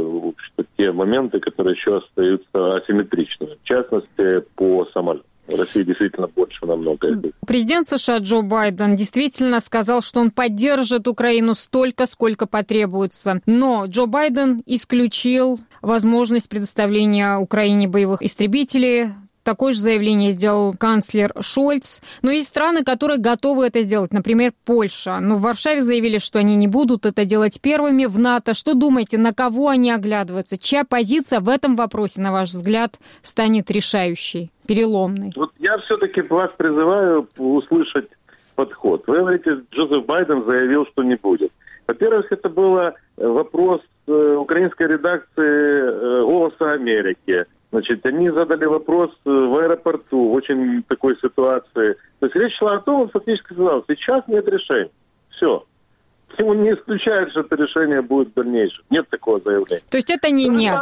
те моменты, которые еще остаются асимметричными. В частности, по самолету. В России действительно больше намного. Президент США Джо Байден действительно сказал, что он поддержит Украину столько, сколько потребуется. Но Джо Байден исключил возможность предоставления Украине боевых истребителей. Такое же заявление сделал канцлер Шольц. Но есть страны, которые готовы это сделать. Например, Польша. Но в Варшаве заявили, что они не будут это делать первыми в НАТО. Что думаете, на кого они оглядываются? Чья позиция в этом вопросе, на ваш взгляд, станет решающей, переломной? Я все-таки вас призываю услышать подход. Вы говорите, Джозеф Байден заявил, что не будет. Во-первых, это был вопрос украинской редакции «Голоса Америки». Они задали вопрос в аэропорту в очень такой ситуации. То есть речь шла о том, он фактически сказал, сейчас нет решения. Все. Он не исключает, что это решение будет в дальнейшем. Нет такого заявления. То есть это не нет?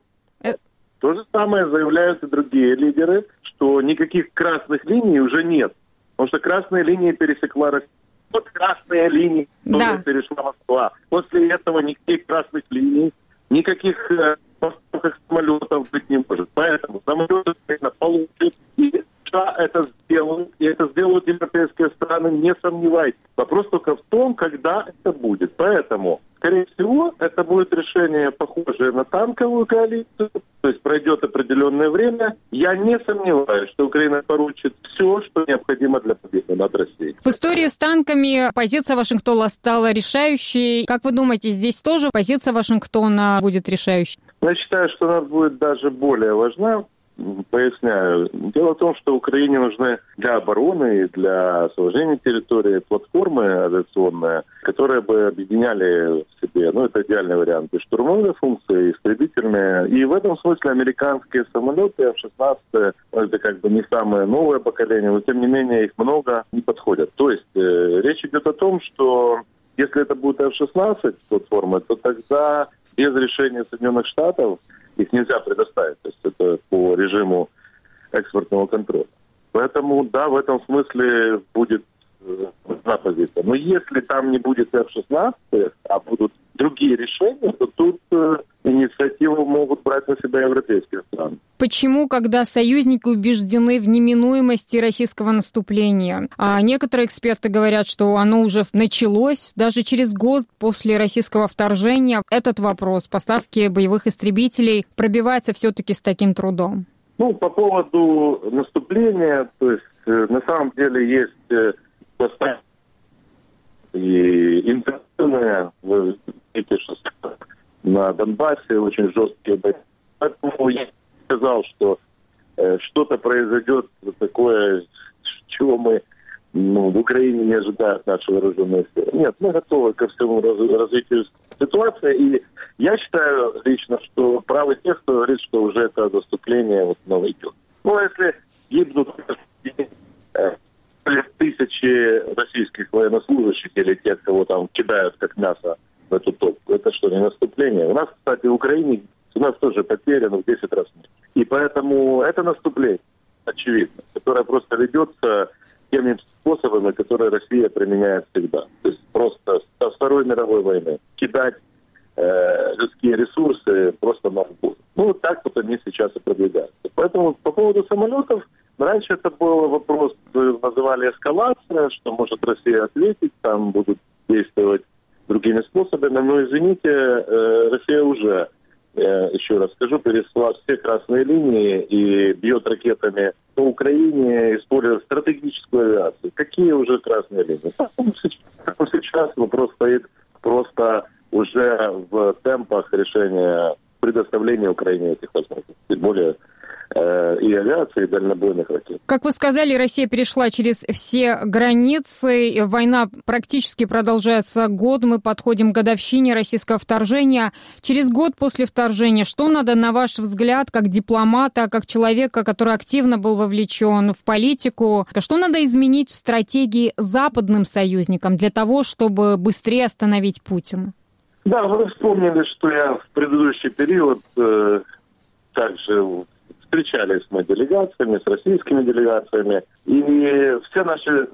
То же самое заявляют и другие лидеры, что никаких красных линий уже нет. Потому что красные линии пересекла Россия. Вот красные линии перешла Москва. После этого никаких красных линий, никаких поставках самолетов быть не может. Поэтому самолеты получат, и США это сделают, и это сделают европейские страны, не сомневайтесь. Вопрос только в том, когда это будет. Поэтому, скорее всего, это будет решение, похожее на танковую коалицию, то есть пройдет определенное время. Я не сомневаюсь, что Украина получит все, что необходимо для победы над Россией. В истории с танками позиция Вашингтона стала решающей. Как вы думаете, здесь тоже позиция Вашингтона будет решающей? Я считаю, что она будет даже более важна. поясняю. Дело в том, что Украине нужны для обороны и для освобождения территории платформы авиационные, которые бы объединяли в себе, это идеальный вариант, и штурмовые функции, и истребительные. И в этом смысле американские самолеты F-16, это как бы не самое новое поколение, но тем не менее их много, не подходят. То есть речь идет о том, что если это будет F-16 платформы, то тогда без решения Соединенных Штатов их нельзя предоставить. То есть это по режиму экспортного контроля. Поэтому, да, в этом смысле будет одна позиция. Но если там не будет F-16, а будут другие решения, то тут инициативу могут брать на себя европейские страны. Почему, когда союзники убеждены в неминуемости российского наступления? А некоторые эксперты говорят, что оно уже началось даже через год после российского вторжения. Этот вопрос поставки боевых истребителей пробивается все-таки с таким трудом. По поводу наступления, то есть на самом деле есть поставки и интенсивные, вы видите, что на Донбассе очень жесткие бои. Поэтому я сказал, что что-то произойдет такое, чего мы в Украине не ожидают наши вооруженные силы. Нет, мы готовы ко всему развитию ситуации. И я считаю лично, что правы те, кто говорит, что уже это наступление снова идет. Если гибнут тысячи российских военнослужащих или тех, кого там кидают как мясо в эту топку, это что, не наступление? У нас, кстати, в Украине у нас тоже потери, но в 10 раз меньше. И поэтому это наступление, очевидно, которое просто ведется теми способами, которые Россия применяет всегда. То есть просто со Второй мировой войны кидать людские ресурсы просто на вбор. Так вот они сейчас и продвигаются. Поэтому по поводу самолетов, раньше это был вопрос, называли эскалация, что может Россия ответить, там будут действовать другими способами. Но, извините, Россия уже, еще раз скажу, пересекла все красные линии и бьет ракетами по Украине, используя стратегическую авиацию. Какие уже красные линии? Сейчас вопрос стоит просто уже в темпах решения предоставления Украине этих возможностей. Тем более и авиации, и дальнобойных ракет. Как вы сказали, Россия перешла через все границы. Война практически продолжается год. Мы подходим к годовщине российского вторжения. Через год после вторжения, что надо, на ваш взгляд, как дипломата, как человека, который активно был вовлечен в политику, что надо изменить в стратегии западным союзникам для того, чтобы быстрее остановить Путина? Да, вы вспомнили, что я в предыдущий период также встречались мы делегациями, с российскими делегациями, и все наши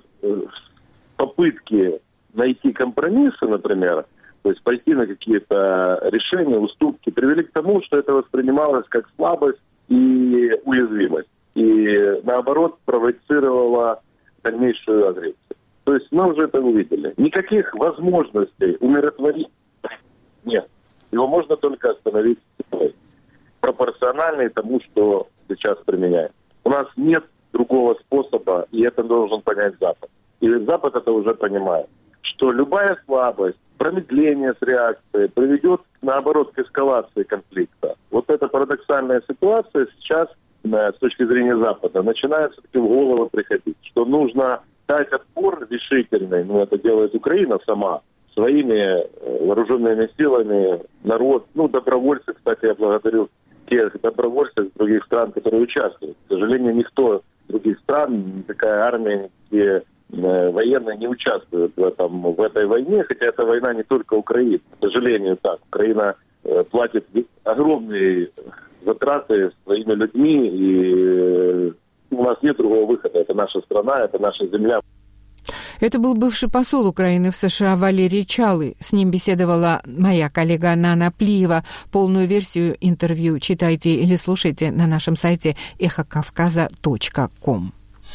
попытки найти компромиссы, например, то есть пойти на какие-то решения, уступки, привели к тому, что это воспринималось как слабость и уязвимость. И, наоборот, провоцировало дальнейшую агрессию. То есть мы уже это увидели. Никаких возможностей умиротворить нет. Его можно только остановить пропорциональный тому, что сейчас применяем. У нас нет другого способа, и это должен понять Запад. И Запад это уже понимает, что любая слабость, промедление с реакцией приведет, наоборот, к эскалации конфликта. Вот эта парадоксальная ситуация сейчас, с точки зрения Запада, начинает все-таки в голову приходить, что нужно дать отпор решительный, это делает Украина сама, своими вооруженными силами, народ, добровольцы, кстати, я благодарю тех добровольцев из других стран, которые участвуют. К сожалению, никто из других стран, никакая армия, никакие военные не участвуют в этой войне, хотя эта война не только Украина. К сожалению, так. Украина платит огромные затраты своими людьми, и у нас нет другого выхода. Это наша страна, это наша земля. Это был бывший посол Украины в США Валерий Чалы. С ним беседовала моя коллега Нана Плиева. Полную версию интервью читайте или слушайте на нашем сайте эхокавказа.ком.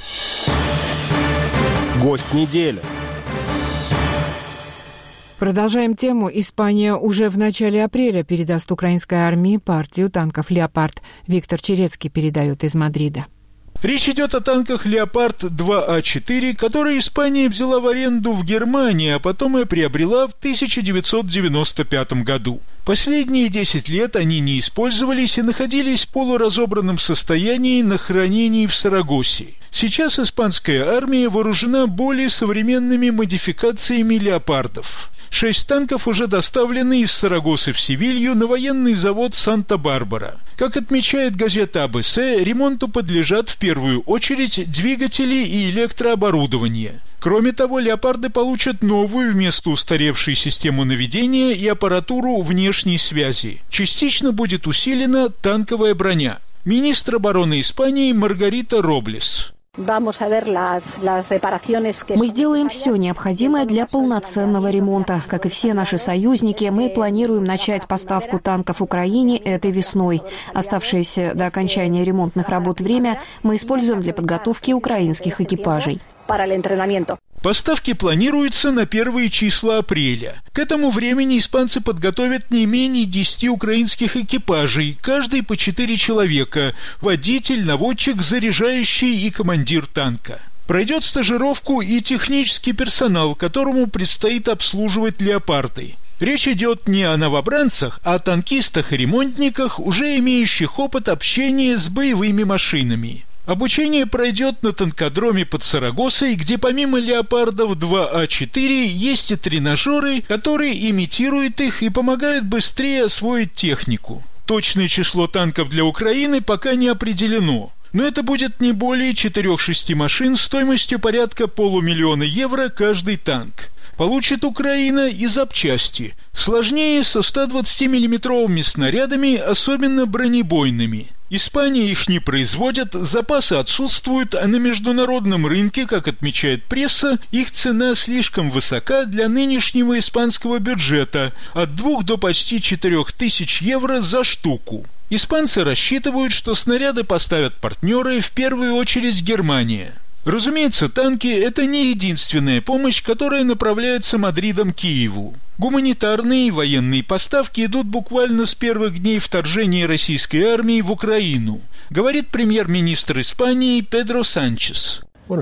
Гость недели. Продолжаем тему. Испания уже в начале апреля передаст украинской армии партию танков «Леопард». Виктор Черецкий передает из Мадрида. Речь идет о танках «Леопард-2А4», которые Испания взяла в аренду в Германии, а потом и приобрела в 1995 году. Последние 10 лет они не использовались и находились в полуразобранном состоянии на хранении в Сарагосе. Сейчас испанская армия вооружена более современными модификациями «Леопардов». 6 танков уже доставлены из Сарагосы в Севилью на военный завод Санта-Барбара. Как отмечает газета АБС, ремонту подлежат в первую очередь двигатели и электрооборудование. Кроме того, «Леопарды» получат новую вместо устаревшей систему наведения и аппаратуру внешней связи. Частично будет усилена танковая броня. Министр обороны Испании Маргарита Роблес. Мы сделаем все необходимое для полноценного ремонта. Как и все наши союзники, мы планируем начать поставку танков Украине этой весной. Оставшееся до окончания ремонтных работ время мы используем для подготовки украинских экипажей. Поставки планируются на первые числа апреля. К этому времени испанцы подготовят не менее 10 украинских экипажей, каждый по 4 человека: водитель, наводчик, заряжающий и командир танка. Пройдет стажировку и технический персонал, которому предстоит обслуживать «Леопарды». Речь идет не о новобранцах, а о танкистах и ремонтниках, уже имеющих опыт общения с боевыми машинами. Обучение пройдет на танкодроме под Сарагосой, где помимо «Леопардов 2А4» есть и тренажеры, которые имитируют их и помогают быстрее освоить технику. Точное число танков для Украины пока не определено, но это будет не более 4-6 машин стоимостью порядка $500 000 евро каждый танк. Получит Украина и запчасти, сложнее со 120-миллиметровыми снарядами, особенно бронебойными. Испания их не производит, запасы отсутствуют, а на международном рынке, как отмечает пресса, их цена слишком высока для нынешнего испанского бюджета – от 2 до почти 4000 евро за штуку. Испанцы рассчитывают, что снаряды поставят партнеры, в первую очередь Германия. Разумеется, танки – это не единственная помощь, которая направляется Мадридом Киеву. Гуманитарные и военные поставки идут буквально с первых дней вторжения российской армии в Украину, говорит премьер-министр Испании Педро Санчес. Мы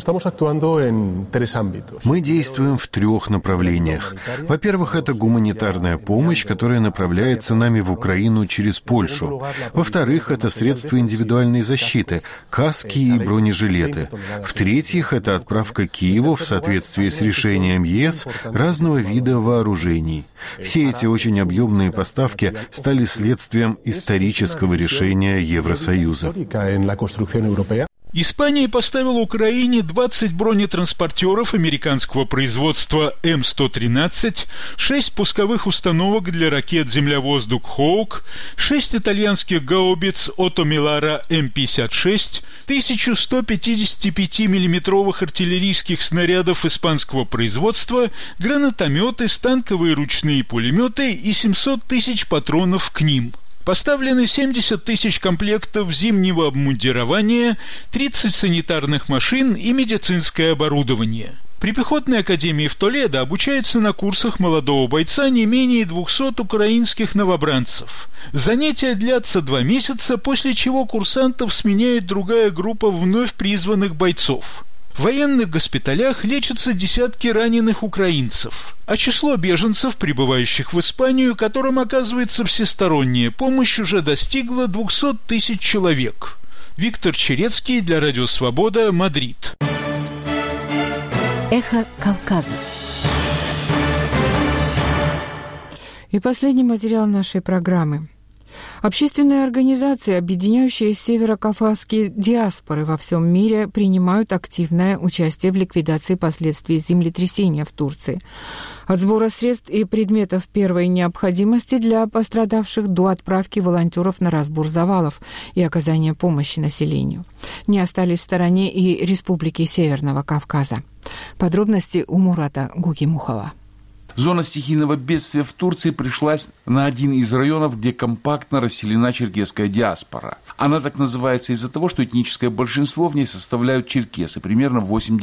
действуем в 3 направлениях. Во-первых, это гуманитарная помощь, которая направляется нами в Украину через Польшу. Во-вторых, это средства индивидуальной защиты, каски и бронежилеты. В-третьих, это отправка Киеву в соответствии с решением ЕС разного вида вооружений. Все эти очень объемные поставки стали следствием исторического решения Евросоюза. Испания поставила Украине 20 бронетранспортеров американского производства М113, 6 пусковых установок для ракет «Земля-воздух» «Хоук», 6 итальянских гаубиц «Отто Милара М56, 1155-миллиметровых артиллерийских снарядов испанского производства, гранатометы, станковые ручные пулеметы и 700 тысяч патронов к ним. Поставлены 70 тысяч комплектов зимнего обмундирования, 30 санитарных машин и медицинское оборудование. При пехотной академии в Толедо обучаются на курсах молодого бойца не менее 200 украинских новобранцев. Занятия длятся 2 месяца, после чего курсантов сменяет другая группа вновь призванных бойцов. В военных госпиталях лечатся десятки раненых украинцев, а число беженцев, прибывающих в Испанию, которым оказывается всесторонняя помощь, уже достигло 200 тысяч человек. Виктор Черецкий для Радио Свобода, Мадрид. Эхо Кавказа. И последний материал нашей программы. Общественные организации, объединяющие северокавказские диаспоры во всем мире, принимают активное участие в ликвидации последствий землетрясения в Турции. От сбора средств и предметов первой необходимости для пострадавших до отправки волонтеров на разбор завалов и оказания помощи населению. Не остались в стороне и республики Северного Кавказа. Подробности у Мурата Гукимухова. Зона стихийного бедствия в Турции пришлась на один из районов, где компактно расселена черкесская диаспора. Она так называется из-за того, что этническое большинство в ней составляют черкесы, примерно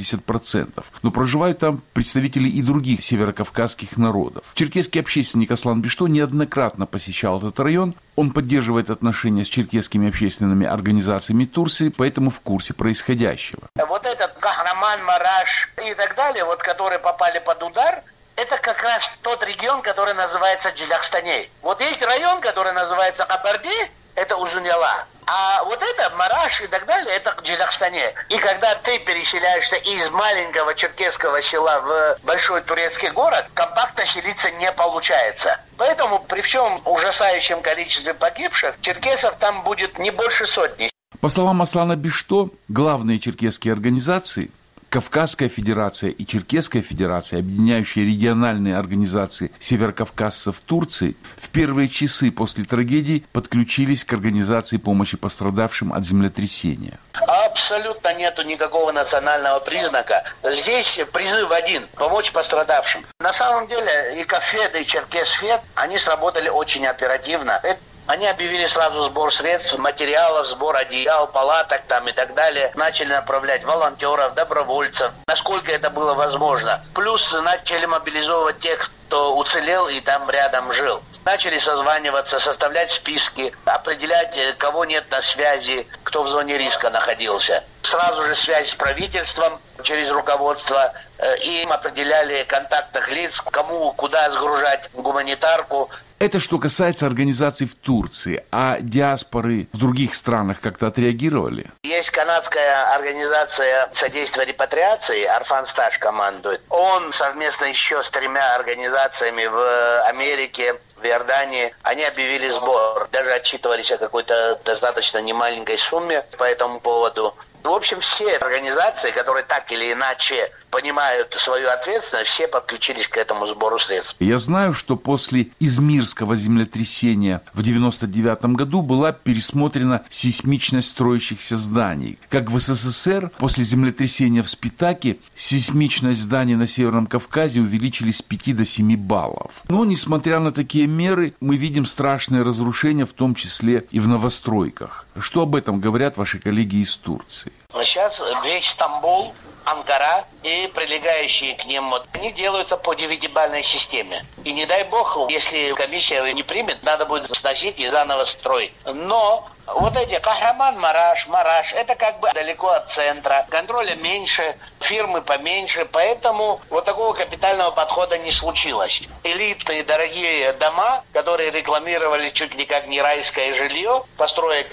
80%. Но проживают там представители и других северокавказских народов. Черкесский общественник Аслан Бишто неоднократно посещал этот район. Он поддерживает отношения с черкесскими общественными организациями Турции, поэтому в курсе происходящего. Вот этот Кахраман, Мараш и так далее, вот которые попали под удар, это как раз тот регион, который называется Джилахстаней. Вот есть район, который называется Кабарди, это Узуньяла. А вот это Мараш и так далее, это Джилахстане. И когда ты переселяешься из маленького черкесского села в большой турецкий город, компактно селиться не получается. Поэтому при всем ужасающем количестве погибших, черкесов там будет не больше 100. По словам Аслана Бишто, главные черкесские организации Кавказская Федерация и Черкесская Федерация, объединяющие региональные организации северокавказцев в Турции, в первые часы после трагедии подключились к организации помощи пострадавшим от землетрясения. Абсолютно нету никакого национального признака. Здесь призыв один – помочь пострадавшим. На самом деле и Кавфед, и Черкесфед, они сработали очень оперативно. Они объявили сразу сбор средств, материалов, сбор одеял, палаток там и так далее. Начали направлять волонтеров, добровольцев, насколько это было возможно. Плюс начали мобилизовывать тех, кто уцелел и там рядом жил. Начали созваниваться, составлять списки, определять, кого нет на связи, кто в зоне риска находился. Сразу же связь с правительством через руководство. Им определяли контактных лиц, кому, куда сгружать гуманитарку. Это что касается организаций в Турции, а диаспоры в других странах как-то отреагировали? Есть канадская организация содействия репатриации, Арфан Стаж командует. Он совместно еще с 3 организациями в Америке, в Иордании, они объявили сбор. Даже отчитывались о какой-то достаточно немаленькой сумме по этому поводу. В общем, все организации, которые так или иначе понимают свою ответственность, все подключились к этому сбору средств. Я знаю, что после Измирского землетрясения в 1999 году была пересмотрена сейсмичность строящихся зданий. Как в СССР, после землетрясения в Спитаке сейсмичность зданий на Северном Кавказе увеличились с 5 до 7 баллов. Но, несмотря на такие меры, мы видим страшные разрушения, в том числе и в новостройках. Что об этом говорят ваши коллеги из Турции? Сейчас весь Стамбул, Анкара и прилегающие к ним, они делаются по 9-бальной системе. И не дай бог, если комиссия не примет, надо будет сносить и заново строить. Но вот эти Кахраман, Мараш, это как бы далеко от центра. Контроля меньше, фирмы поменьше, поэтому вот такого капитального подхода не случилось. Элитные дорогие дома, которые рекламировали чуть ли как не райское жилье, построек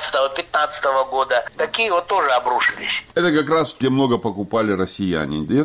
13-15 года, такие вот тоже обрушились. Это как раз где много покупали россияне, нет?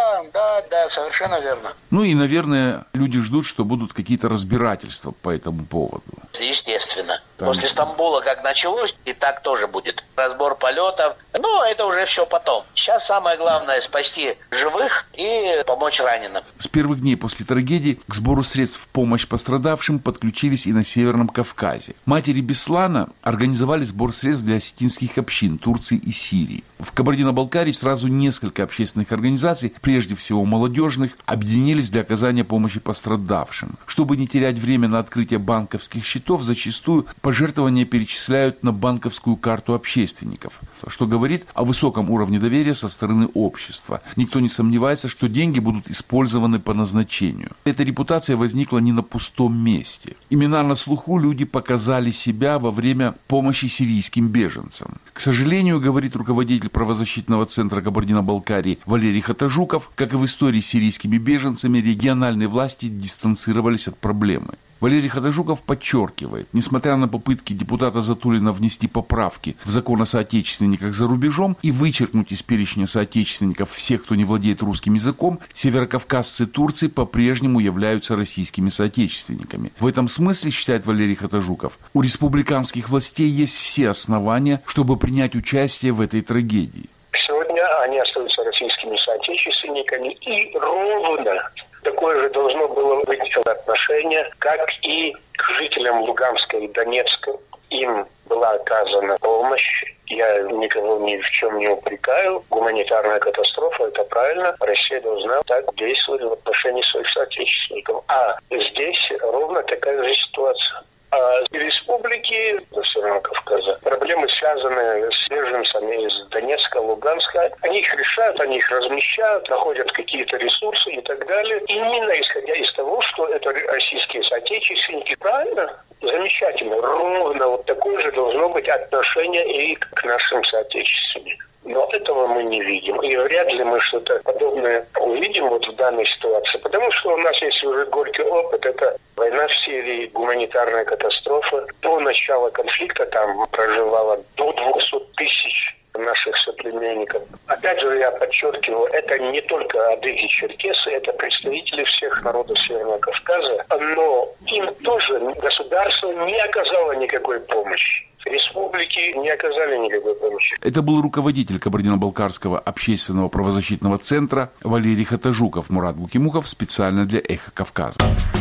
Да, совершенно верно. Ну и, наверное, люди ждут, что будут какие-то разбирательства по этому поводу. Естественно. После Стамбула как началось, и так тоже будет. Разбор полетов. Но это уже все потом. Сейчас самое главное – спасти живых и помочь раненым. С первых дней после трагедии к сбору средств в помощь пострадавшим подключились и на Северном Кавказе. Матери Беслана организовали сбор средств для осетинских общин Турции и Сирии. В Кабардино-Балкарии сразу несколько общественных организаций, прежде всего молодежных, объединились для оказания помощи пострадавшим. Чтобы не терять время на открытие банковских счетов, зачастую пожертвования перечисляют на банковскую карту общественников, что говорит о высоком уровне доверия со стороны общества. Никто не сомневается, что деньги будут использованы по назначению. Эта репутация возникла не на пустом месте. Именно на слуху люди показали себя во время помощи сирийским беженцам. К сожалению, говорит руководитель правозащитного центра Кабардино-Балкарии Валерий Хатажуков, как и в истории с сирийскими беженцами, региональные власти дистанцировались от проблемы. Валерий Хатажуков подчеркивает, несмотря на попытки депутата Затулина внести поправки в закон о соотечественниках за рубежом и вычеркнуть из перечня соотечественников всех, кто не владеет русским языком, северокавказцы Турции по-прежнему являются российскими соотечественниками. В этом смысле, считает Валерий Хатажуков, у республиканских властей есть все основания, чтобы принять участие в этой трагедии. Сегодня они остаются российскими соотечественниками, и ровно такое же должно было быть отношение, как и к жителям Луганска и Донецка. Им была оказана помощь, Я никого ни в чем не упрекаю. Гуманитарная катастрофа, это правильно. Россия должна так действовать в отношении своих соотечественников. А здесь ровно такая же ситуация. А республики Северного Кавказа, проблемы, связанные с беженцами из Донецка, Луганска, они их решают, они их размещают, находят какие-то ресурсы и так далее. Именно исходя из того, что это российские соотечественники. Правильно? Замечательно. Ровно вот такое же должно быть отношение и к нашим соотечественникам. Но этого мы не видим. И вряд ли мы что-то подобное увидим вот в данной ситуации. Потому что у нас есть уже горький опыт. Это война в Сирии, гуманитарная катастрофа. До начала конфликта там проживало до 200 тысяч наших соплеменников. Опять же, я подчеркиваю, это не только адыги, черкесы, это представители всех народов Северного Кавказа. Но им тоже государство не оказало никакой помощи. Республики не оказали никакой помощи. Это был руководитель Кабардино-Балкарского общественного правозащитного центра Валерий Хатажуков. Мурат Гукимухов специально для «Эхо Кавказа».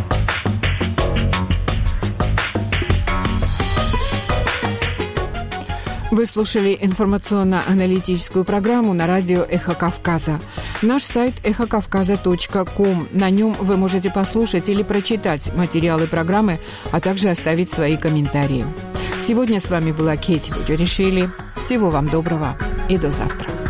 Вы слушали информационно-аналитическую программу на радио «Эхо Кавказа». Наш сайт эхокавказа.ком. На нем вы можете послушать или прочитать материалы программы, а также оставить свои комментарии. Сегодня с вами была Кейти Буджаришвили. Всего вам доброго и до завтра.